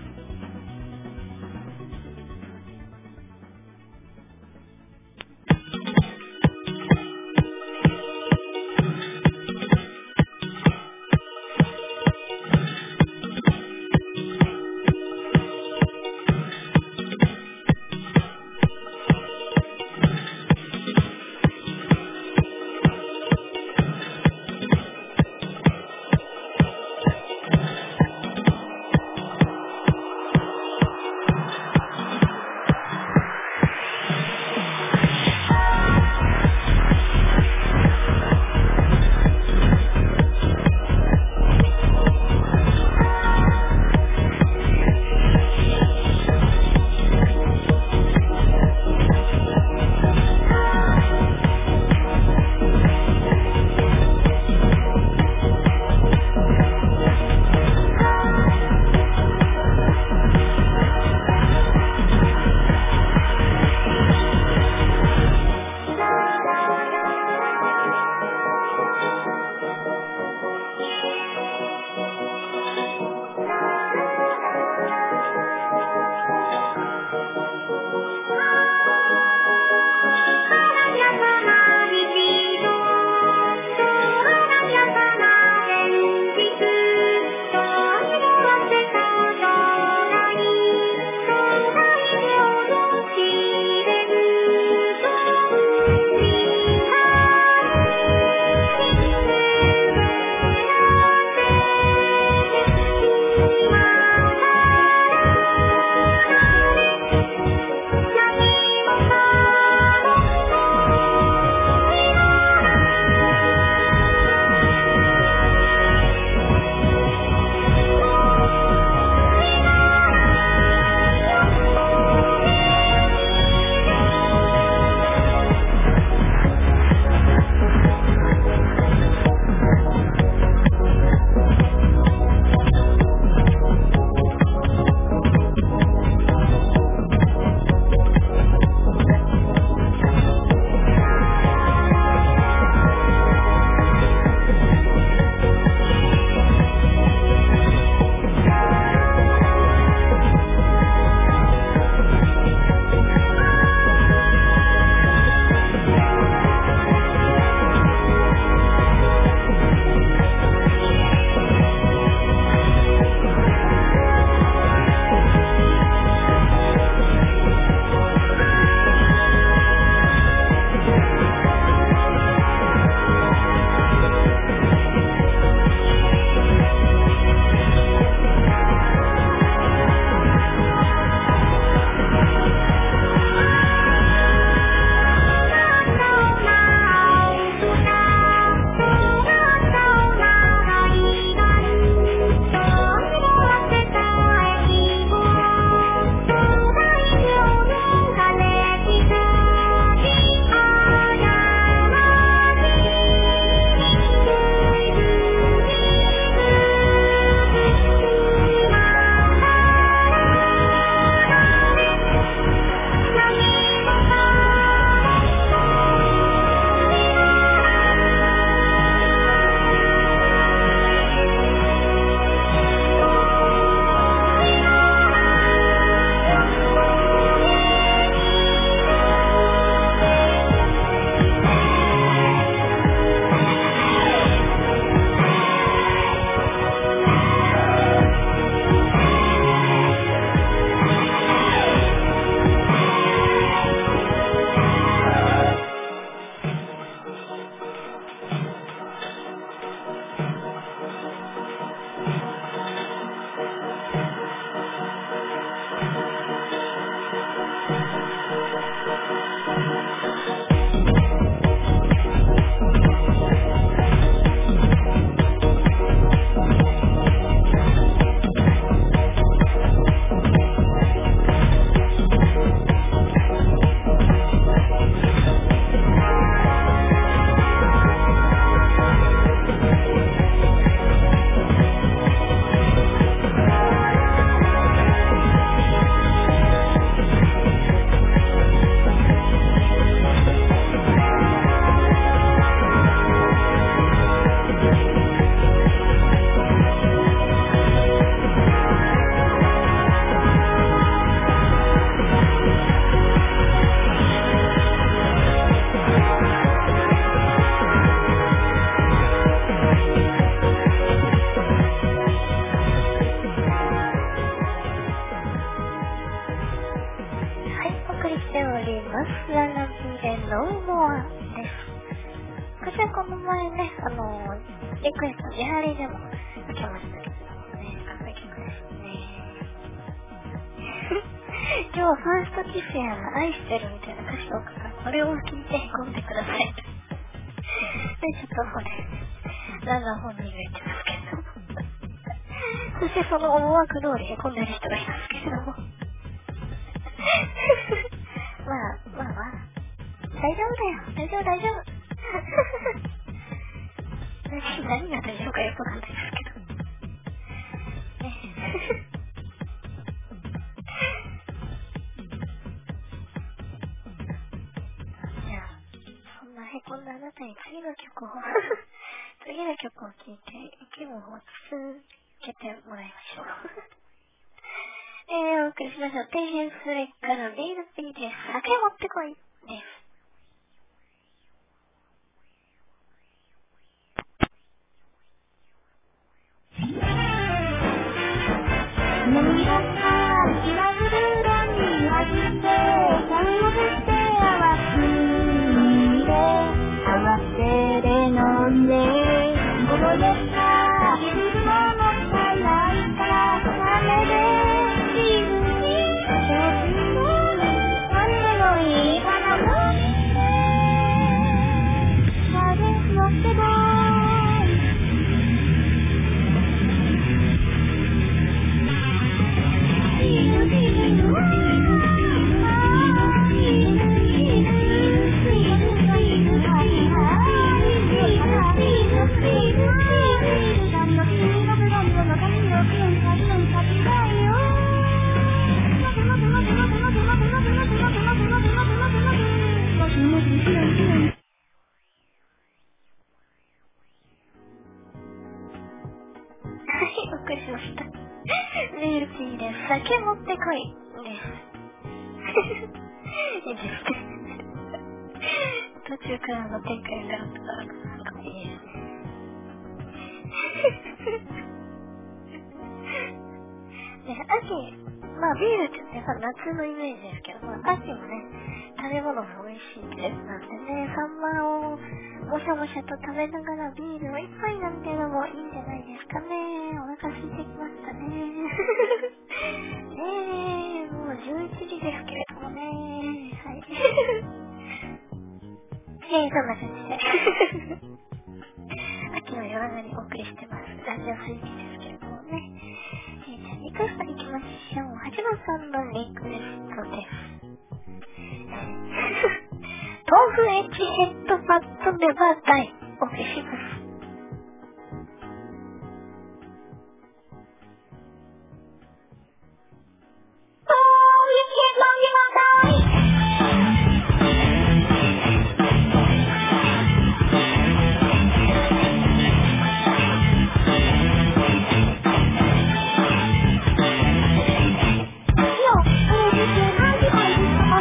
然ね、あの、リクエスト、ジェラリーでも受けましたけどね、かっこいい曲ですね。今日はファーストキスやら愛してるみたいな歌詞を書くから、これを聞いてへこんでください。で、ちょっとこれ、ランナー本人が言ってますけど。そしてその思惑通りへこんでる人がいますけれども。まあ、まあまあ、大丈夫だよ。大丈夫、大丈夫。何が大丈夫かよくわかんないですけど。ね。じゃあ、そんなへこんだあなたに次の曲を、次の曲を聴いて、気分を続けてもらいましょう。えー、お送りしましょう。底辺スレッカのビールピーで酒持ってこいです。 何がかキラブルーラに味してちゃんを振って合わすで合わせで飲んでこぼれた水ももったいないからダメでビールにちょっと何でもいいから飲んでさあで乗ってこいお送りしました。ビールピーで酒持ってこいです。いいですね。途中からの展開がなんかいいですね。で、秋、まあビールってね、夏のイメージですけど、まあ、秋もね、食べ物が美味しい季節なんでね、サンマをもしゃもしゃと食べながらビールを一杯なんていうのもいいんじゃないですかね。お腹空いてきましたね。ねえ、もうじゅういちじですけれどもね。はい。えー、そんな感じで。秋の夜長にお送りしてます。ラジオスイッチですけれどもね。えー、じゃあリクエストいきましょう。はちばんさんのリクエストです。豆腐エッジヘッドパッドネバーダイお送りします。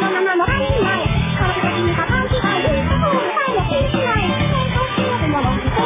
Thank you.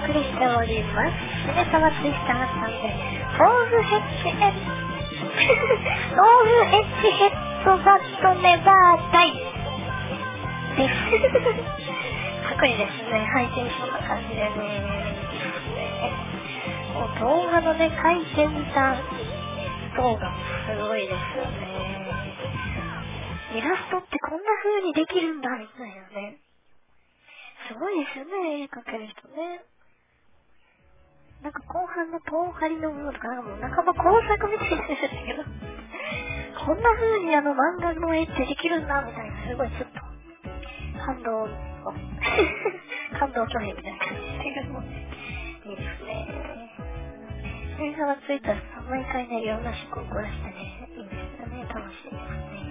送りしております。しめさまツイスターさんで、ローズヘッジヘッド、ローズヘッジヘッドザットネバーダイです。特にですね、配信そんな感じでね、もう動画のね、回転した動画もすごいですよね。イラストってこんな風にできるんだみたいなね。すごいですよね、絵描ける人ね。なんか後半の遠張りの部分とか、なんかもう半ば工作みたいなんですけど、こんな風にあの漫画の絵ってできるんだみたいな、すごいちょっと感動を感動拒否みたいな感じでいいですね。映画がついたら毎回ね、いろんな思考を凝らしてね、いいんですよね。楽しいですね。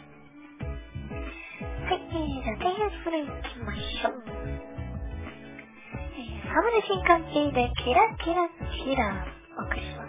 はい、えー、じゃあ、テイラープレイ行きましょう。えー、サムネ新歓系でキラキラキラーお送りします。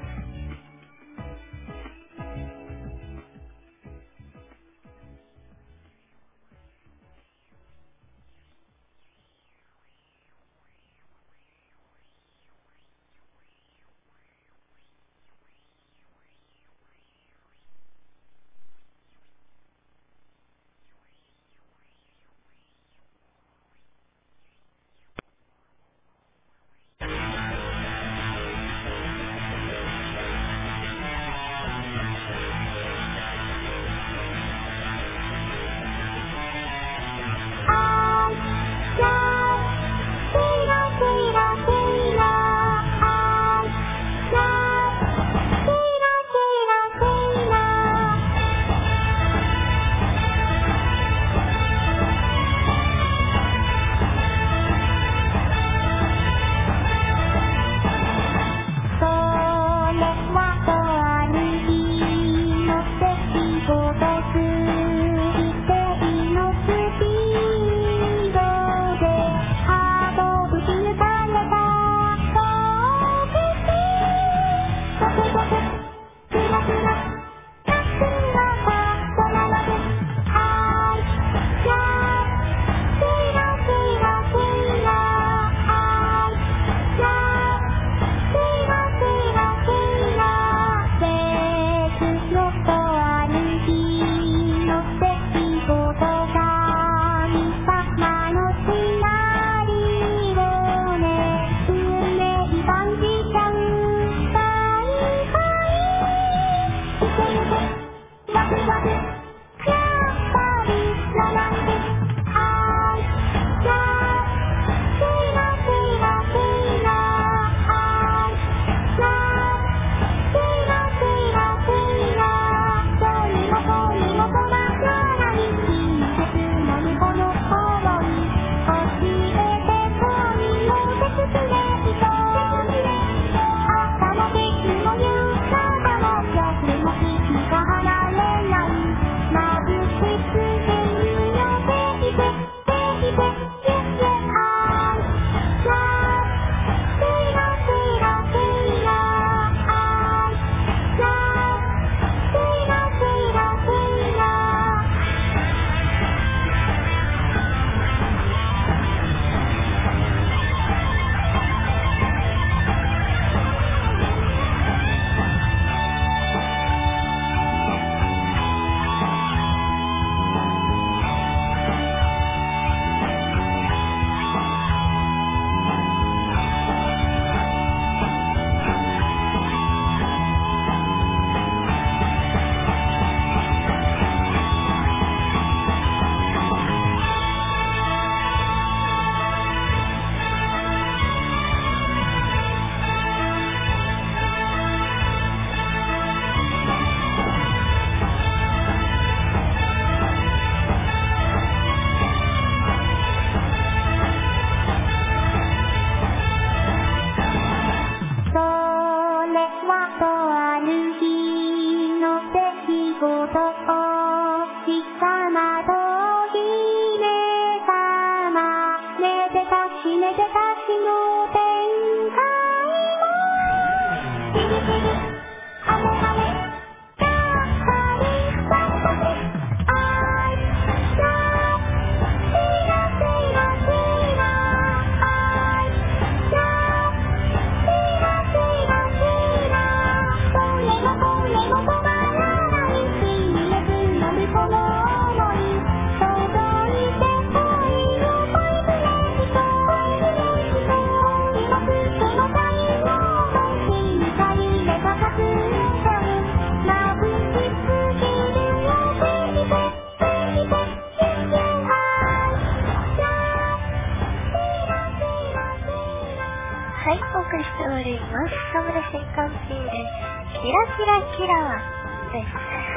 ムで新刊中でキラキラキラーです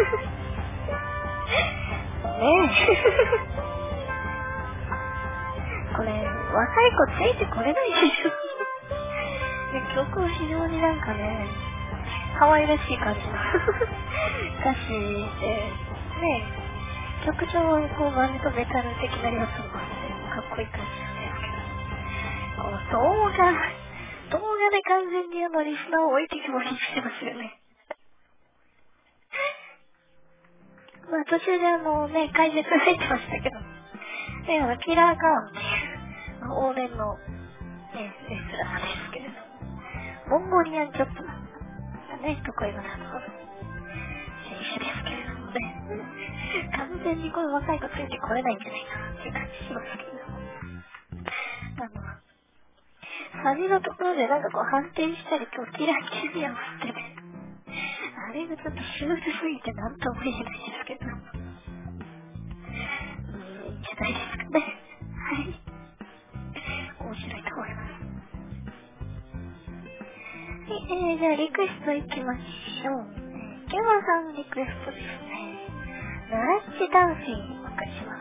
ねえこれ若い子ついてこれないでしょで曲は非常になんかね可愛らしい感じの歌詞でね曲調はこうバンドメタル的な要素もあってかっこいい感じなんですけど、この動画動画で完全にあのリスナーを置いてきぼりにしてますよねまあ途中であのね解説入ってましたけどであのキラーガーンっていう往年のねレスラーですけれどモンゴリアンチョップがね得意なところ選手ですけれどもね完全にこの若い子ついてこれないんじゃないかなっていう感じしますけどあのサビのところでなんかこう反転したりこうキラキラに合わせてねあれがちょっとシュールすぎてなんとも言えないですけどうんいいんじゃないですかねはい面白いと思いますはい、えー、じゃあリクエストいきましょう、えー、ケマさんのリクエストですねナラッチダンシングお願いします。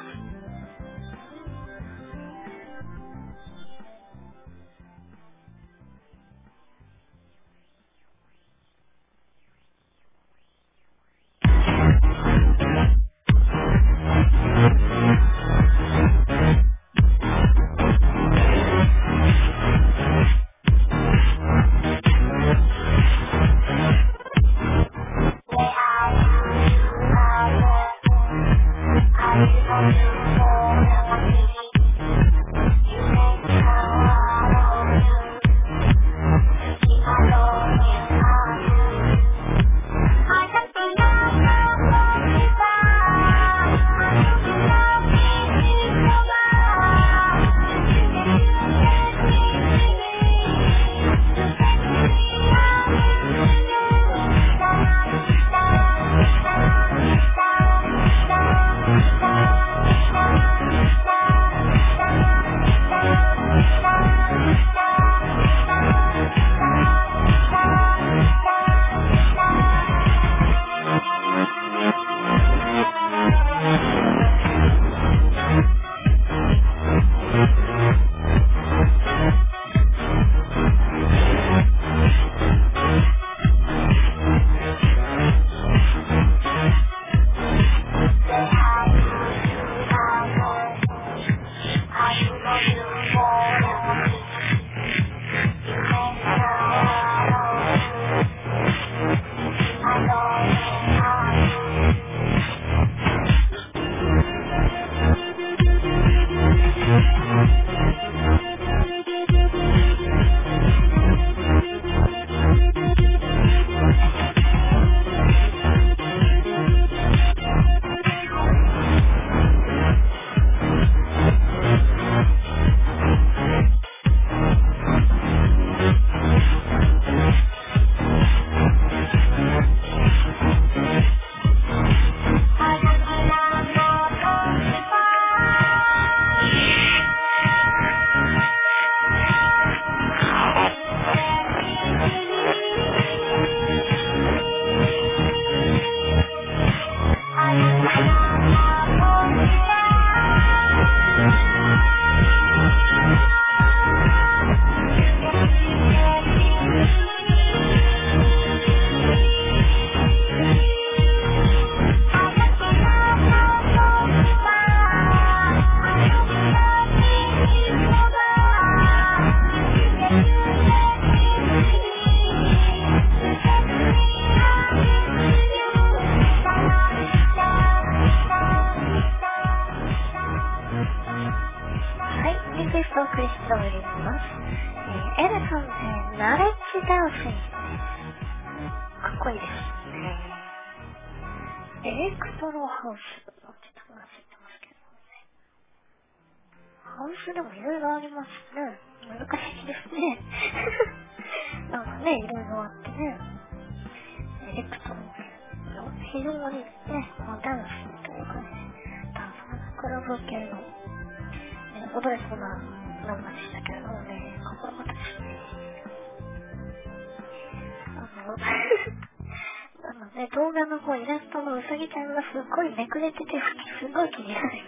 の。あのね、動画の方、イラストのうさぎちゃんがすっごいめくれてて、すごい気になりました。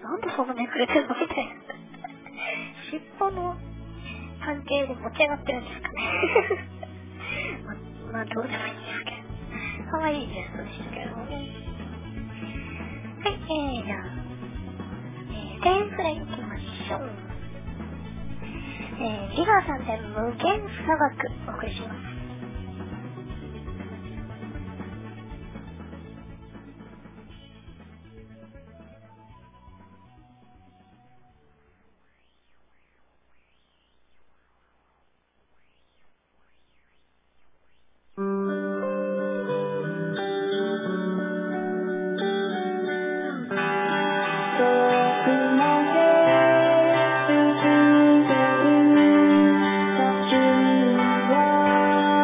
なんでそんなめくれてるのみたいな。尻尾の関係で持ち上がってるんですかね。ま、まあ、どうでもいいんですけど。かわいいイラストでしたけどもね。はい、えー、じゃあ、えー、テンフレ行きましょう。えー、リガーさんで無限砂漠お送りします。 「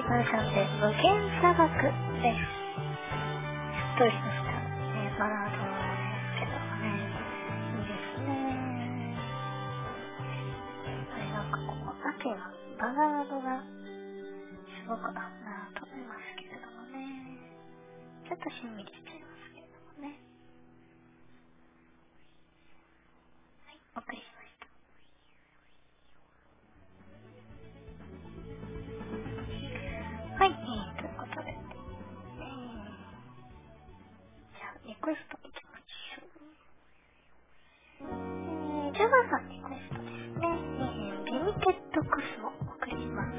まるさんで無限砂漠です。しっとりとした、ね、バラードですけどもね、いいですね。あれなんかこう、秋はバラードがすごく合うなと思いますけれどもね。ちょっとしんみりしちゃいますけれどもね。はい、お送りしました。はい、えー、ということで、えー、じゃあリクエストいきましょう。えー、じゅうばんさんリクエストですね。えー、リミテッドコスモお送りします。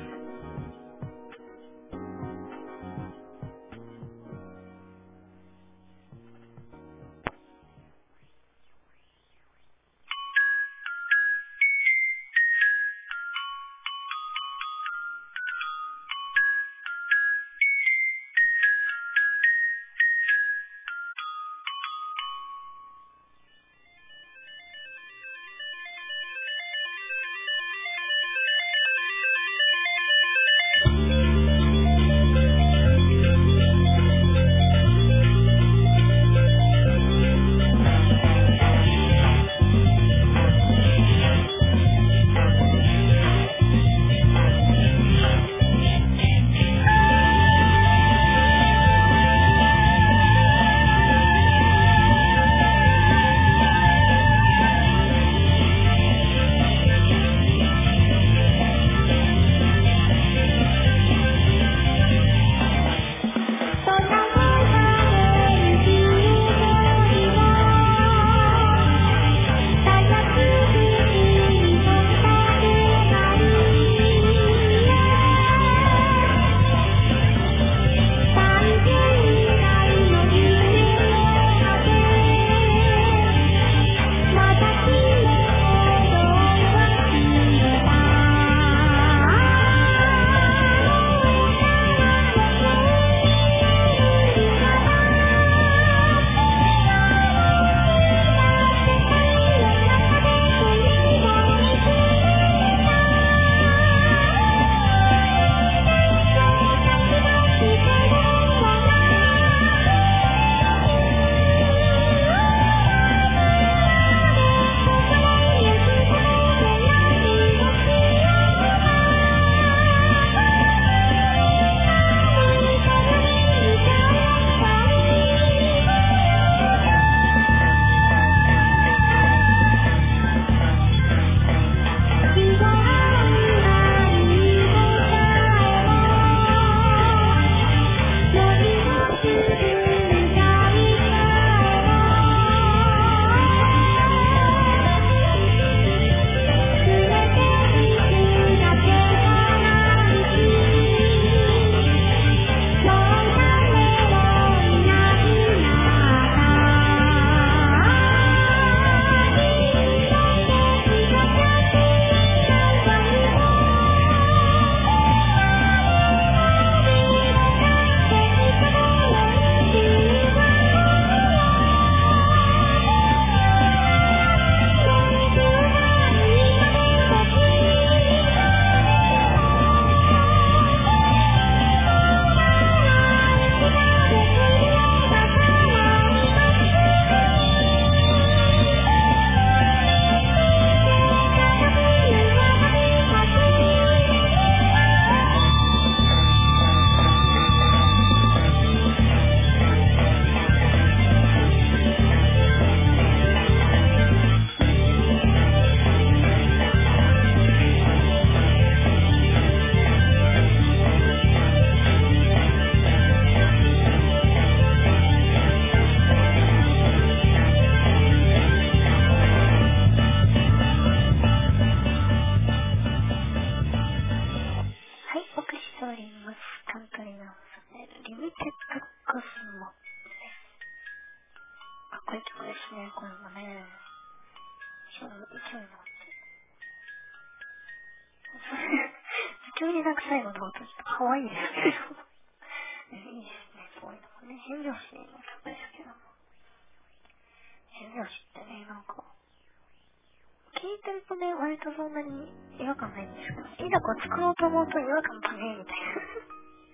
急になんか最後の音ちょっと可愛いですけど。いいですね、そういうのもね。変拍子の曲ですけども。変拍子ってね、なんか、聞いてるとね、割とそんなに違和感ないんですけど、いざこう作ろうと思うと違和感パネみたいな。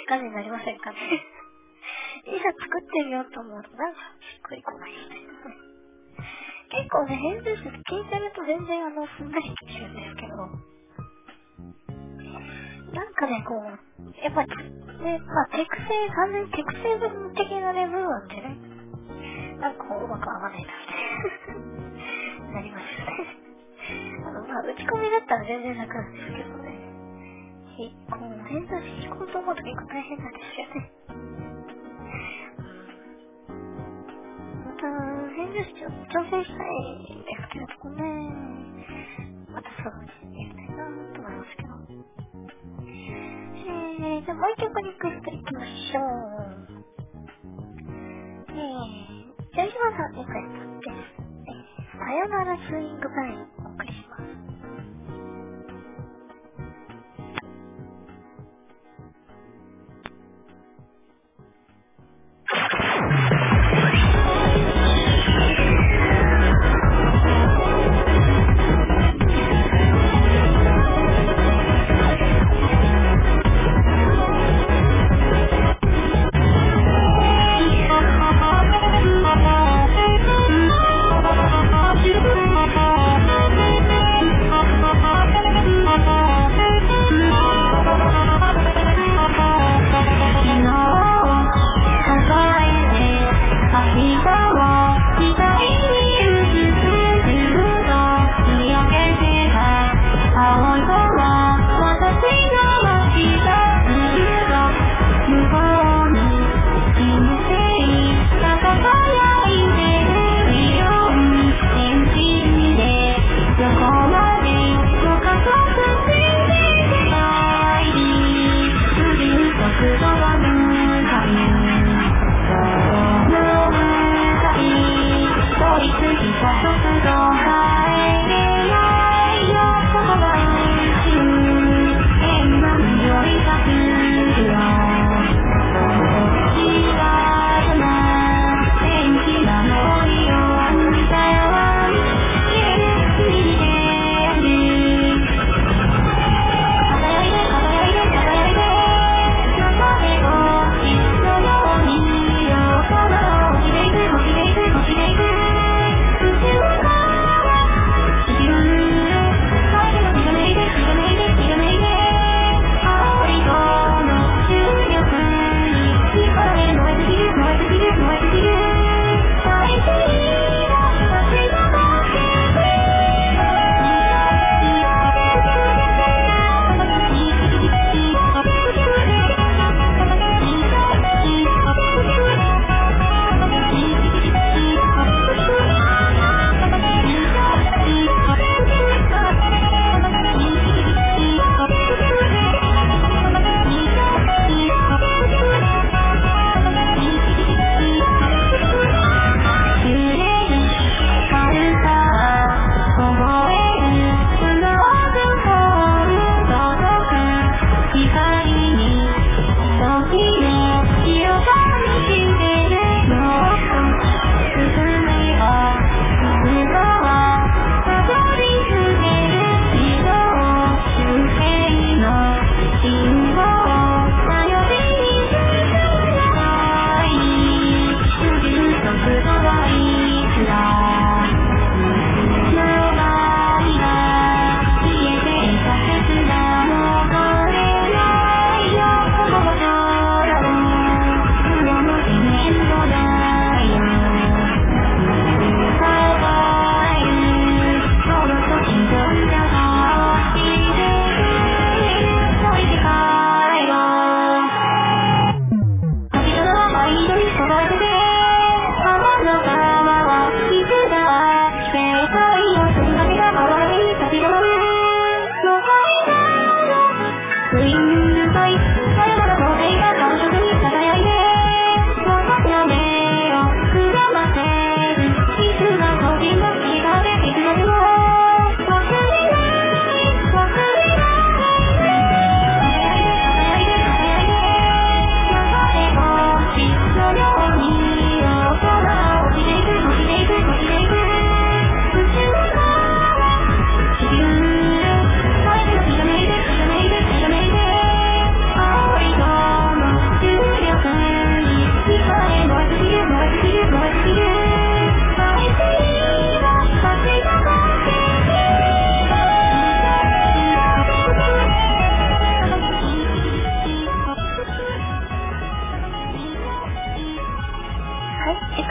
感じになりませんかね。いざ作ってみようと思うとなんかしっくりこないみたいなね。結構ね、変数詞聞いてると全然あの、すんなり聞けるんですけど、なんかね、こう、やっぱり、ね、まあ、適正、完全に適正文的なね、部分ってね、なんかこう、うまく合わないな、ってなりますよね。あの、まあ、打ち込みだったら全然楽なんですけどね。こう、変数詞聞こうと思うと結構大変なんですよね。また、変数詞ちょっと調整したいですけれどもね、またすぐにやりたいなと思いますけど。えー、じゃあもう一曲リクエストいきましょう。えー、ジョイジマンさんリクエストです。えー、さよならスイングバイお送りします。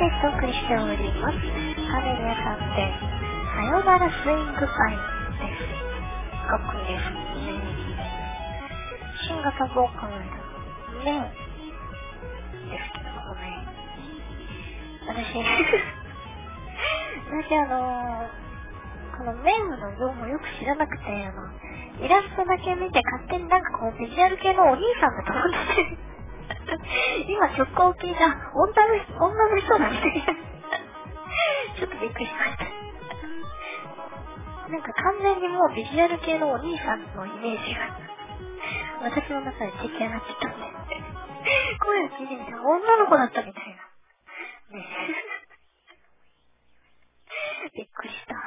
けしてお送りしております。カメリアさんで、さよならスイングパイです。かっこいいですね。新型ボーカロイド、メンですけどもね。私、私あのー、このメンの情報よく知らなくて、あの、イラストだけ見て勝手になんかこうビジュアル系のお兄さんだと思ってて、今曲を聴いた女の人、女の人なんで、ちょっとびっくりしました。なんか完全にもうビジュアル系のお兄さんのイメージが私の中で出来上がってたんで、声を聞いてみたら女の子だったみたいな。ね、びっくりした。はい、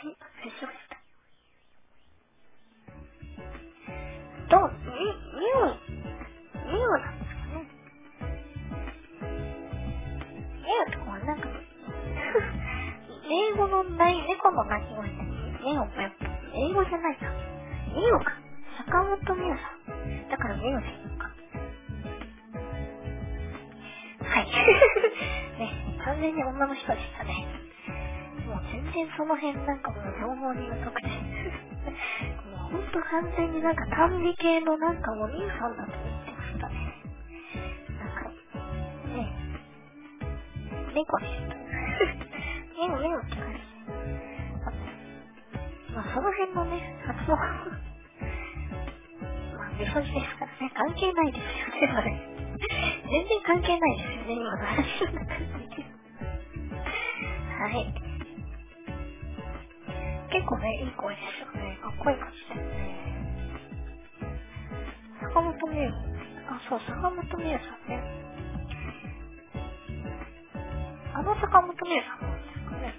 びっくりしました。どう、み、みお、みおなんですかね。みおとかはなんか、英語のない猫の鳴き声って、みおもやっぱ、英語じゃないな。みおか。坂本みおさん。だからみおでいいのか。はい。ね、完全に女の人でしたね。もう全然その辺なんかもう情報に疎くて。もうほんと完全になんか短美系のなんかお兄さんだと思ってましたね。なんか、ね、猫でした。メオメオって感じ。まあその辺のね、発音。まあ美容師ですからね、関係ないですよね、それ。全然関係ないですよね、今の話の中で。はい。結構ね、いい声ですよね。かっこいい感じですね。坂本美優。あ、そう、坂本美優さんね。あの坂本美優さんなんですかね。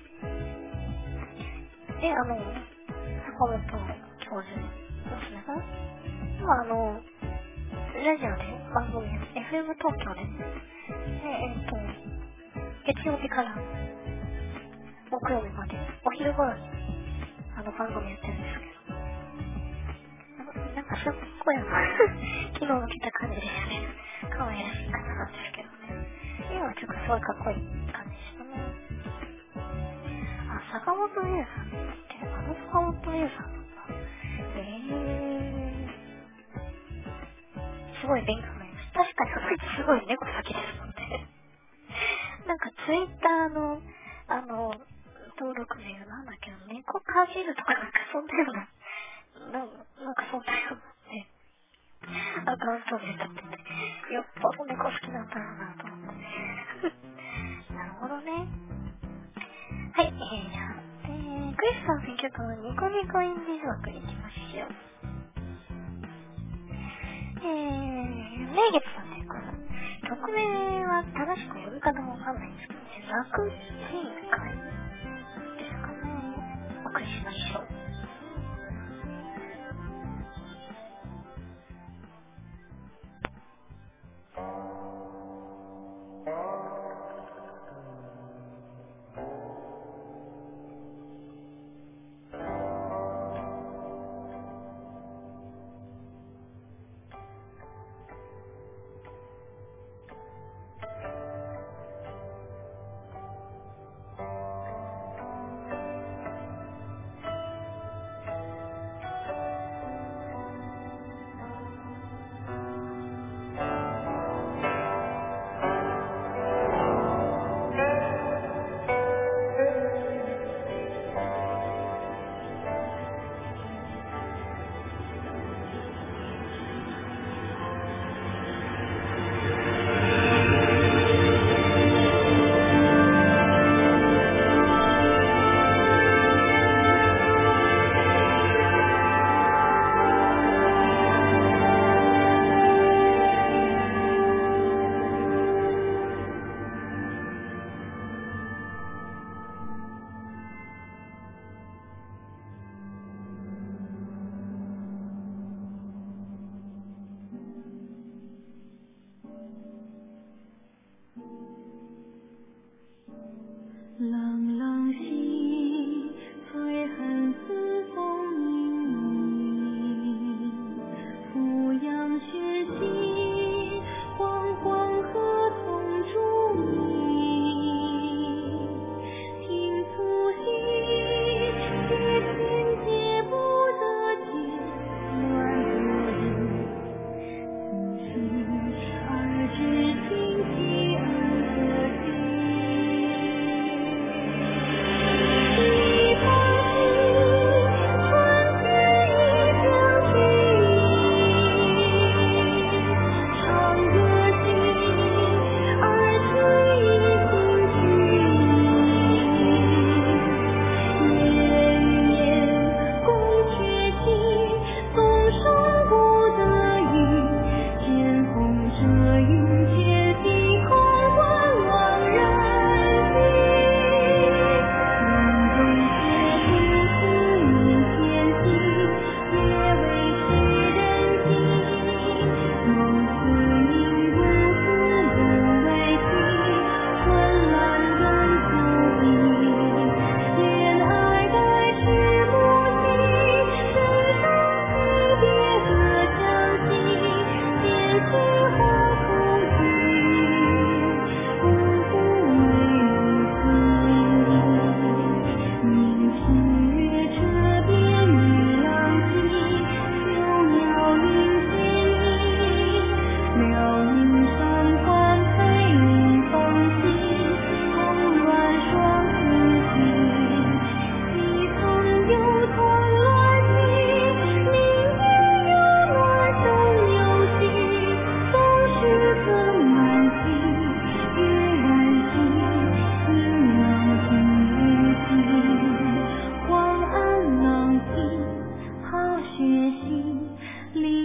で、あの、坂本教授ですね。今、あの、ラジオで番組、エフエム 東京で、ええっと、月曜日から木曜日まで、お昼頃に、あの番組やってるんですけど、なんかすっごい、昨日の来た感じでしたね。可愛らしい方なんですけどね。今はちょっとすごいかっこいい感じでしたね。あ、坂本美優さんって、あの坂本美優さんなんだ。えー、すごい勉強になりました。確かにその人すごい猫好きですもんね。なんかツイッターの、あの、登録名がなんだっけど、猫かじるとかなんかそんなような、なんなんかそんなようなね、アカウントで撮ってて、よっぽど猫好きなんだろうなと思って。なるほどね。はい、えー、じゃあ、えー、クリスさん選挙区のニコニコインディー枠に行きましょう。えー、名月さんね、この、曲名は正しく読み方もわかんないんですけどね、楽人会ですかね。お送りしましょう。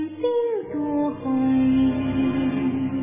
心多红云。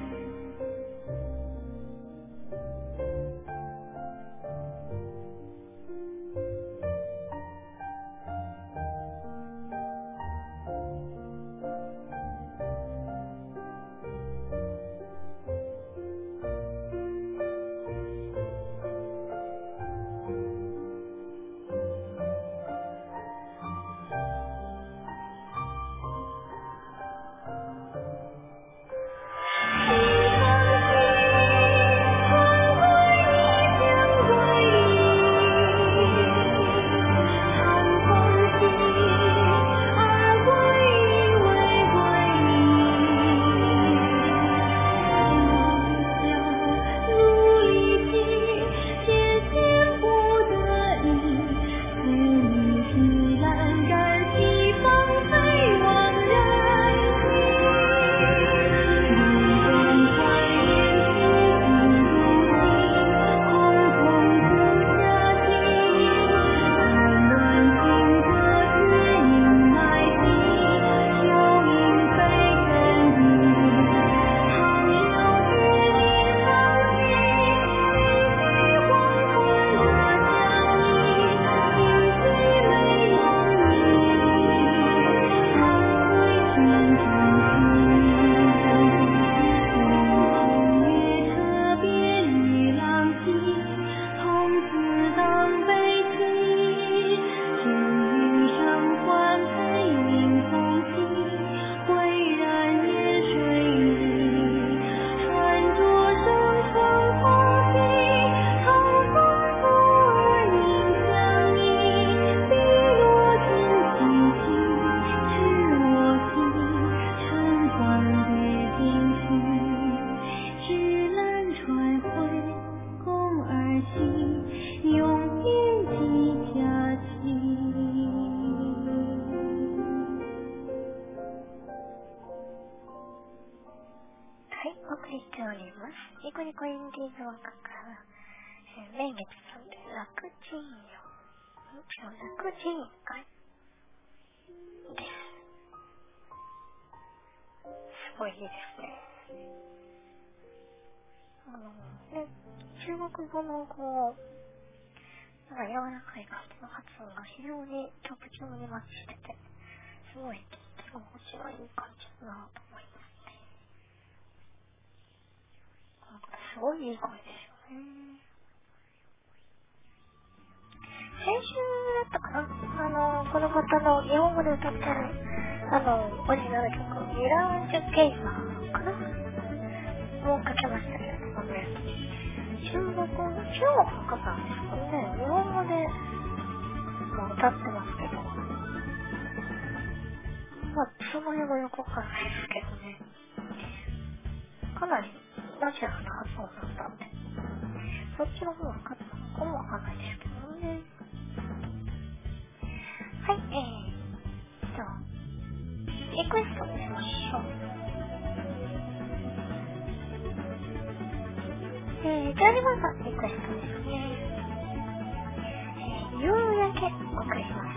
ニコニコインディーズ音楽は、えー、名月さんで楽ちんよ。今日楽ちん会です。すごいいいですね。あのね、中国語のこう、なんか柔らかい感じの発音が非常に曲調にマッチしてて、すごい聴き心地がいい感じだなと思いますね。すごいいい声ですよね。先週だったかな、あの、この方の日本語で歌ってる、あの、オリジナル曲、ミラージュケイマーかなもうかけましたけどね。中国、中国の方なんですけどね、日本語でもう歌ってますけど、まあ、その辺もよくわかんないですけどね。かなりナチュラルな発音だったんで、そっちの方が勝ったのかもわかんないですけどね。はい、えー、じゃあ、リクエストにしましょう。えー、じゅうにばんのリクエストですね。えー、夕焼けお送りします。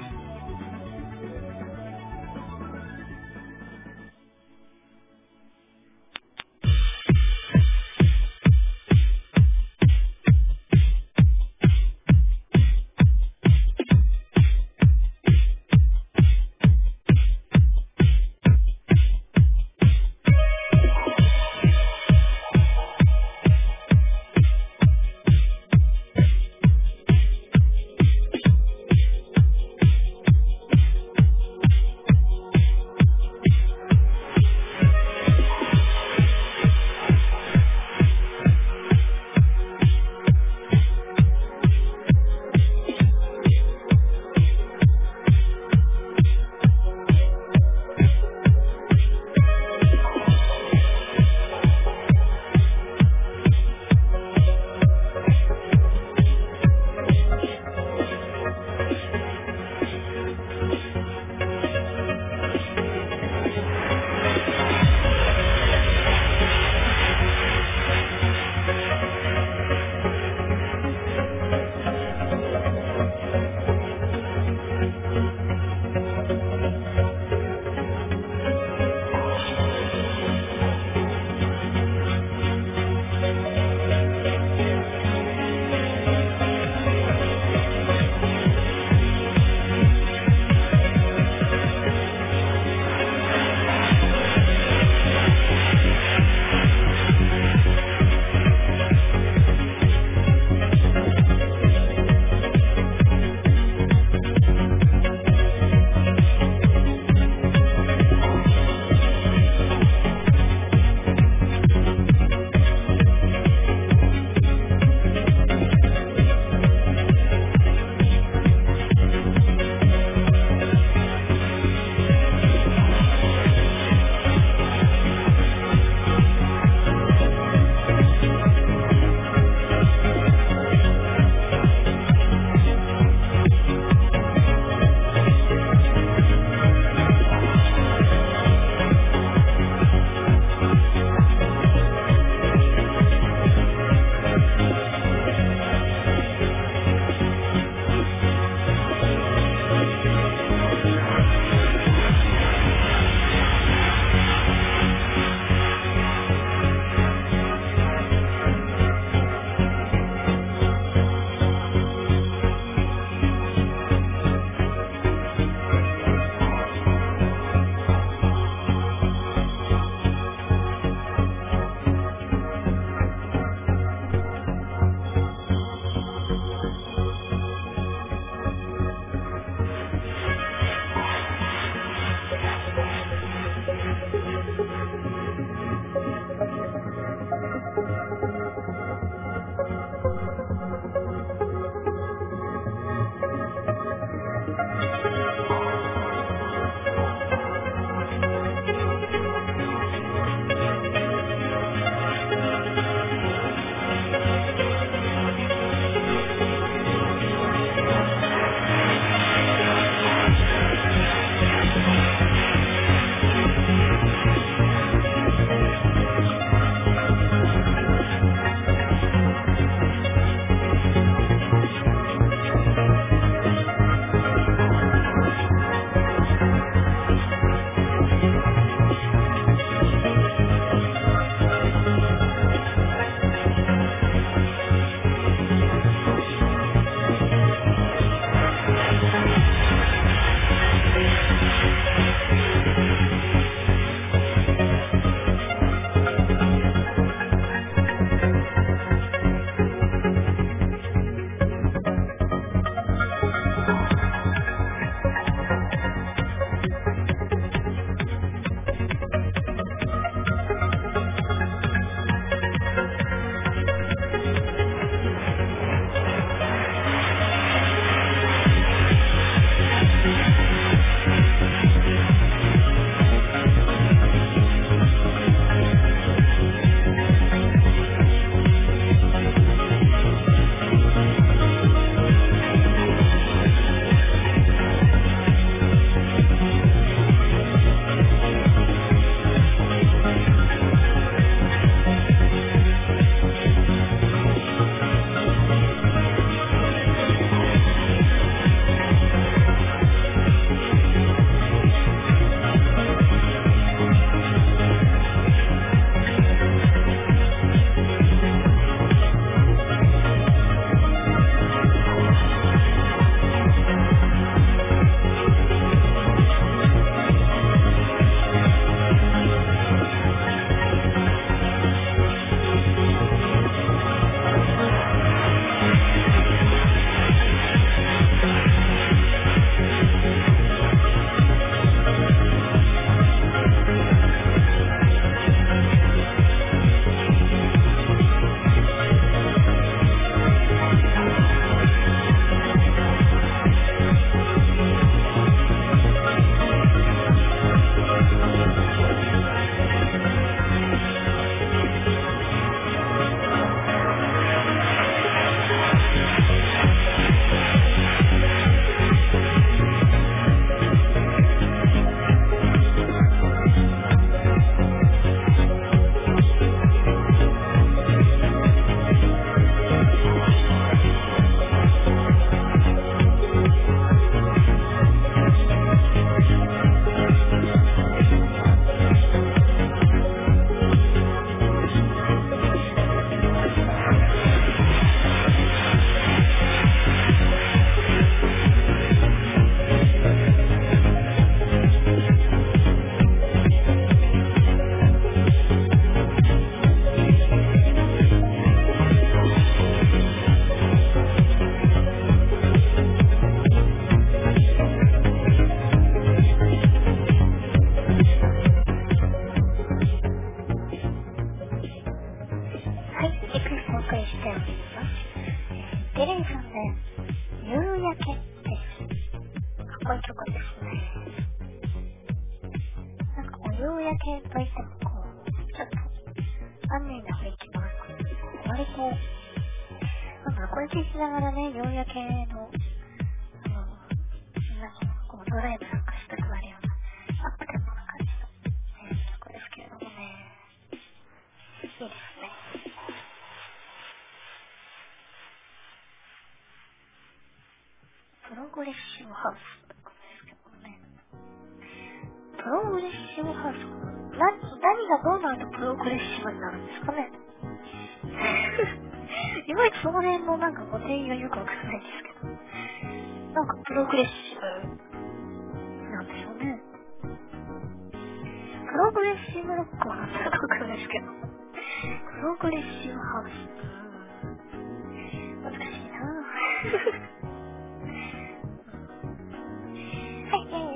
に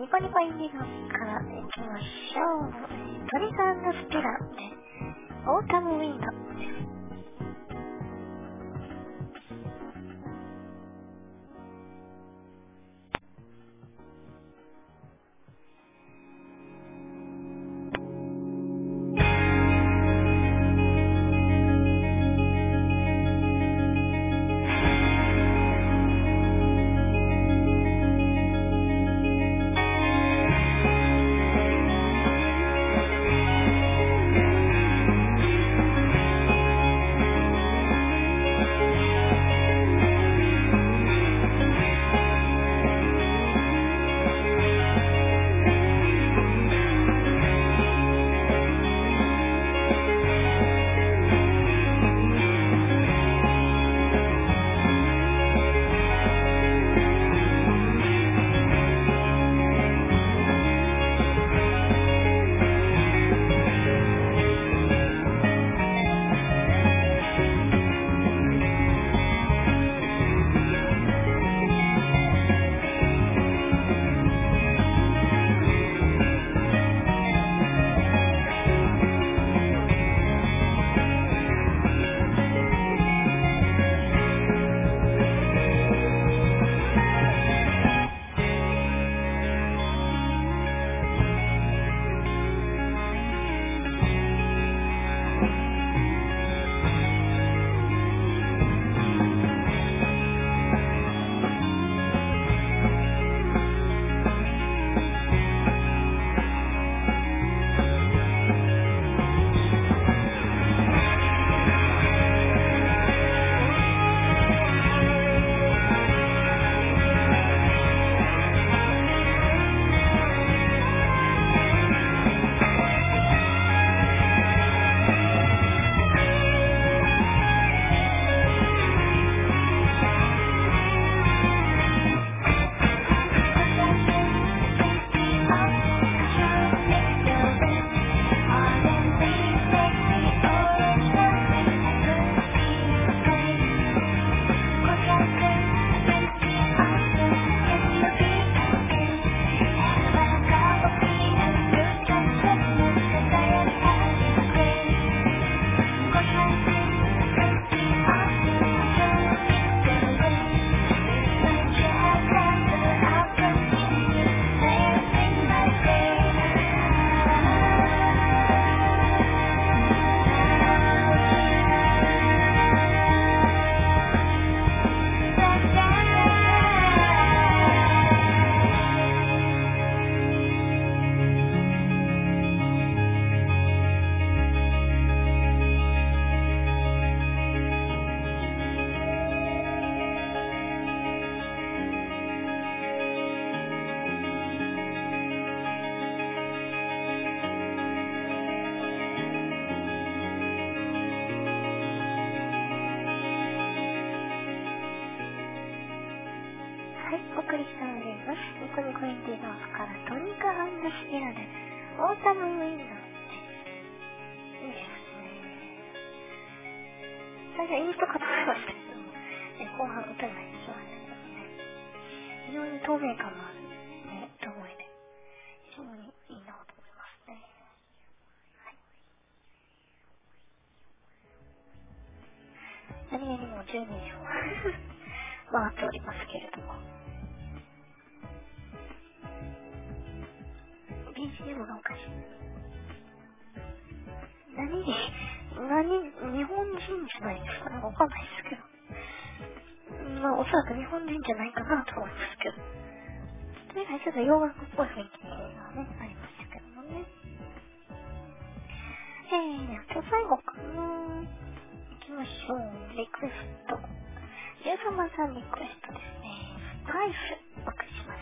ニコニコインディゴから行きましょう。トリガースピラーでオータムウィンドです。はい、お送りしております。ニコニコインディゴからトニカスピアでオータムウィンドです。いいですね。最初インストかと思いましたけども、ね、後半歌がいきましたけどね。非常に透明感のある、ね、歌声で、非常にいいなと思いますね。はい。何気にもうじゅうにじを回っておりますけれども。ビージーエム がおかしい。何に、何、日本人じゃないですかね。わかんないですけど。まあ、おそらく日本人じゃないかなと思いますけど。とにかくちょっと洋楽っぽい雰囲気がね、ありましたけどもね。えー、あと最後かな。行きましょう。リクエスト。じゅうさんばんさんリクエストですね。スパイス、お送りします。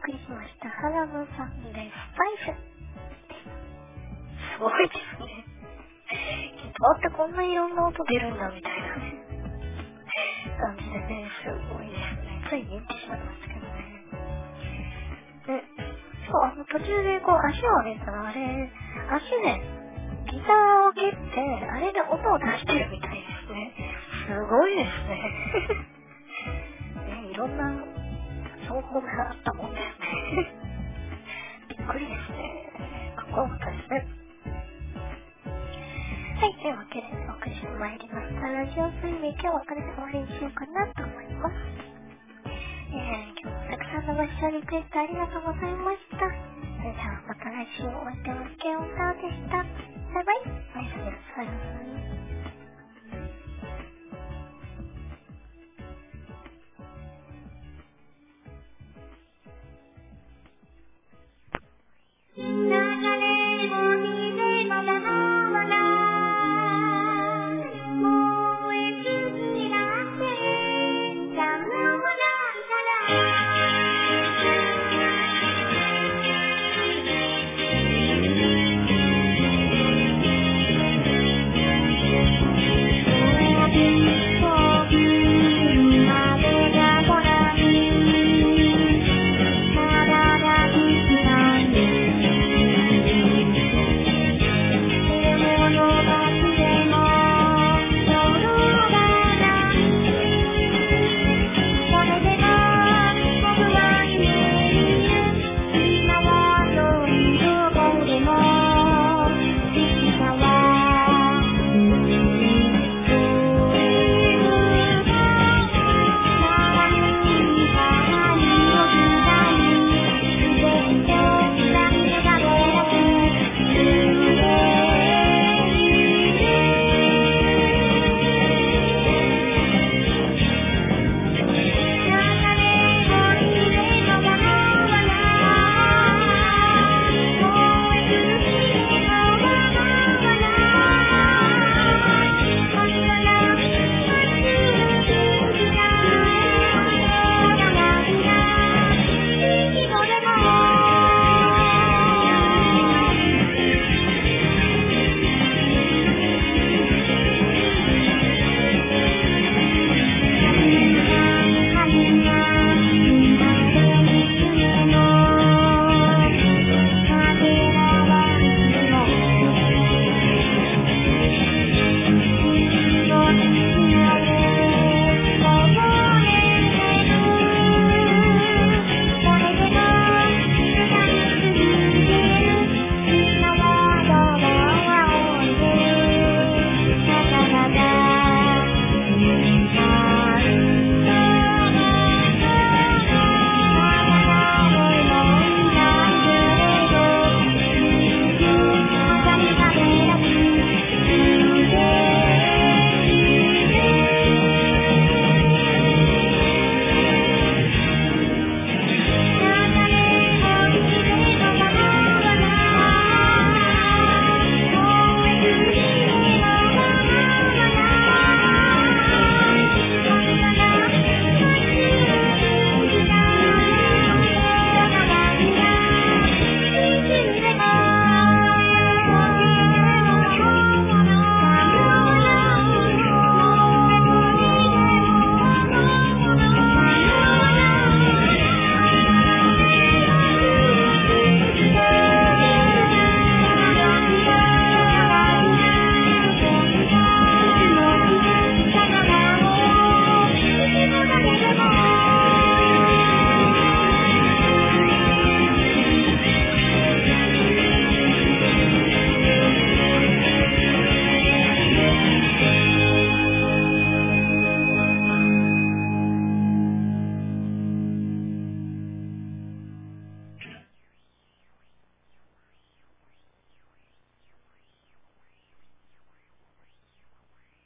送りしました。ハラムさんでスパイス。すごいですね。ギターってこんないろんな音出るんだみたいな感じでね、すごいですね。ついに言ってしまいましたけどね。で、そう、あの途中でこう足を上げたらあれ、足でギターを蹴って、あれで音を出してるみたいですね。すごいですね。ね、いろんな情報があったもんですね。びっくりですね。かっこよかったですね。はい、というわけでお送りしてまいりました。ラジオ睡眠、今日はこれで終わりにしようかなと思います。えー、今日もたくさんのご視聴リクエストありがとうございました。それではまた来週お会いいたいます。ケオンターでした。バイバイ。おやすみなさい。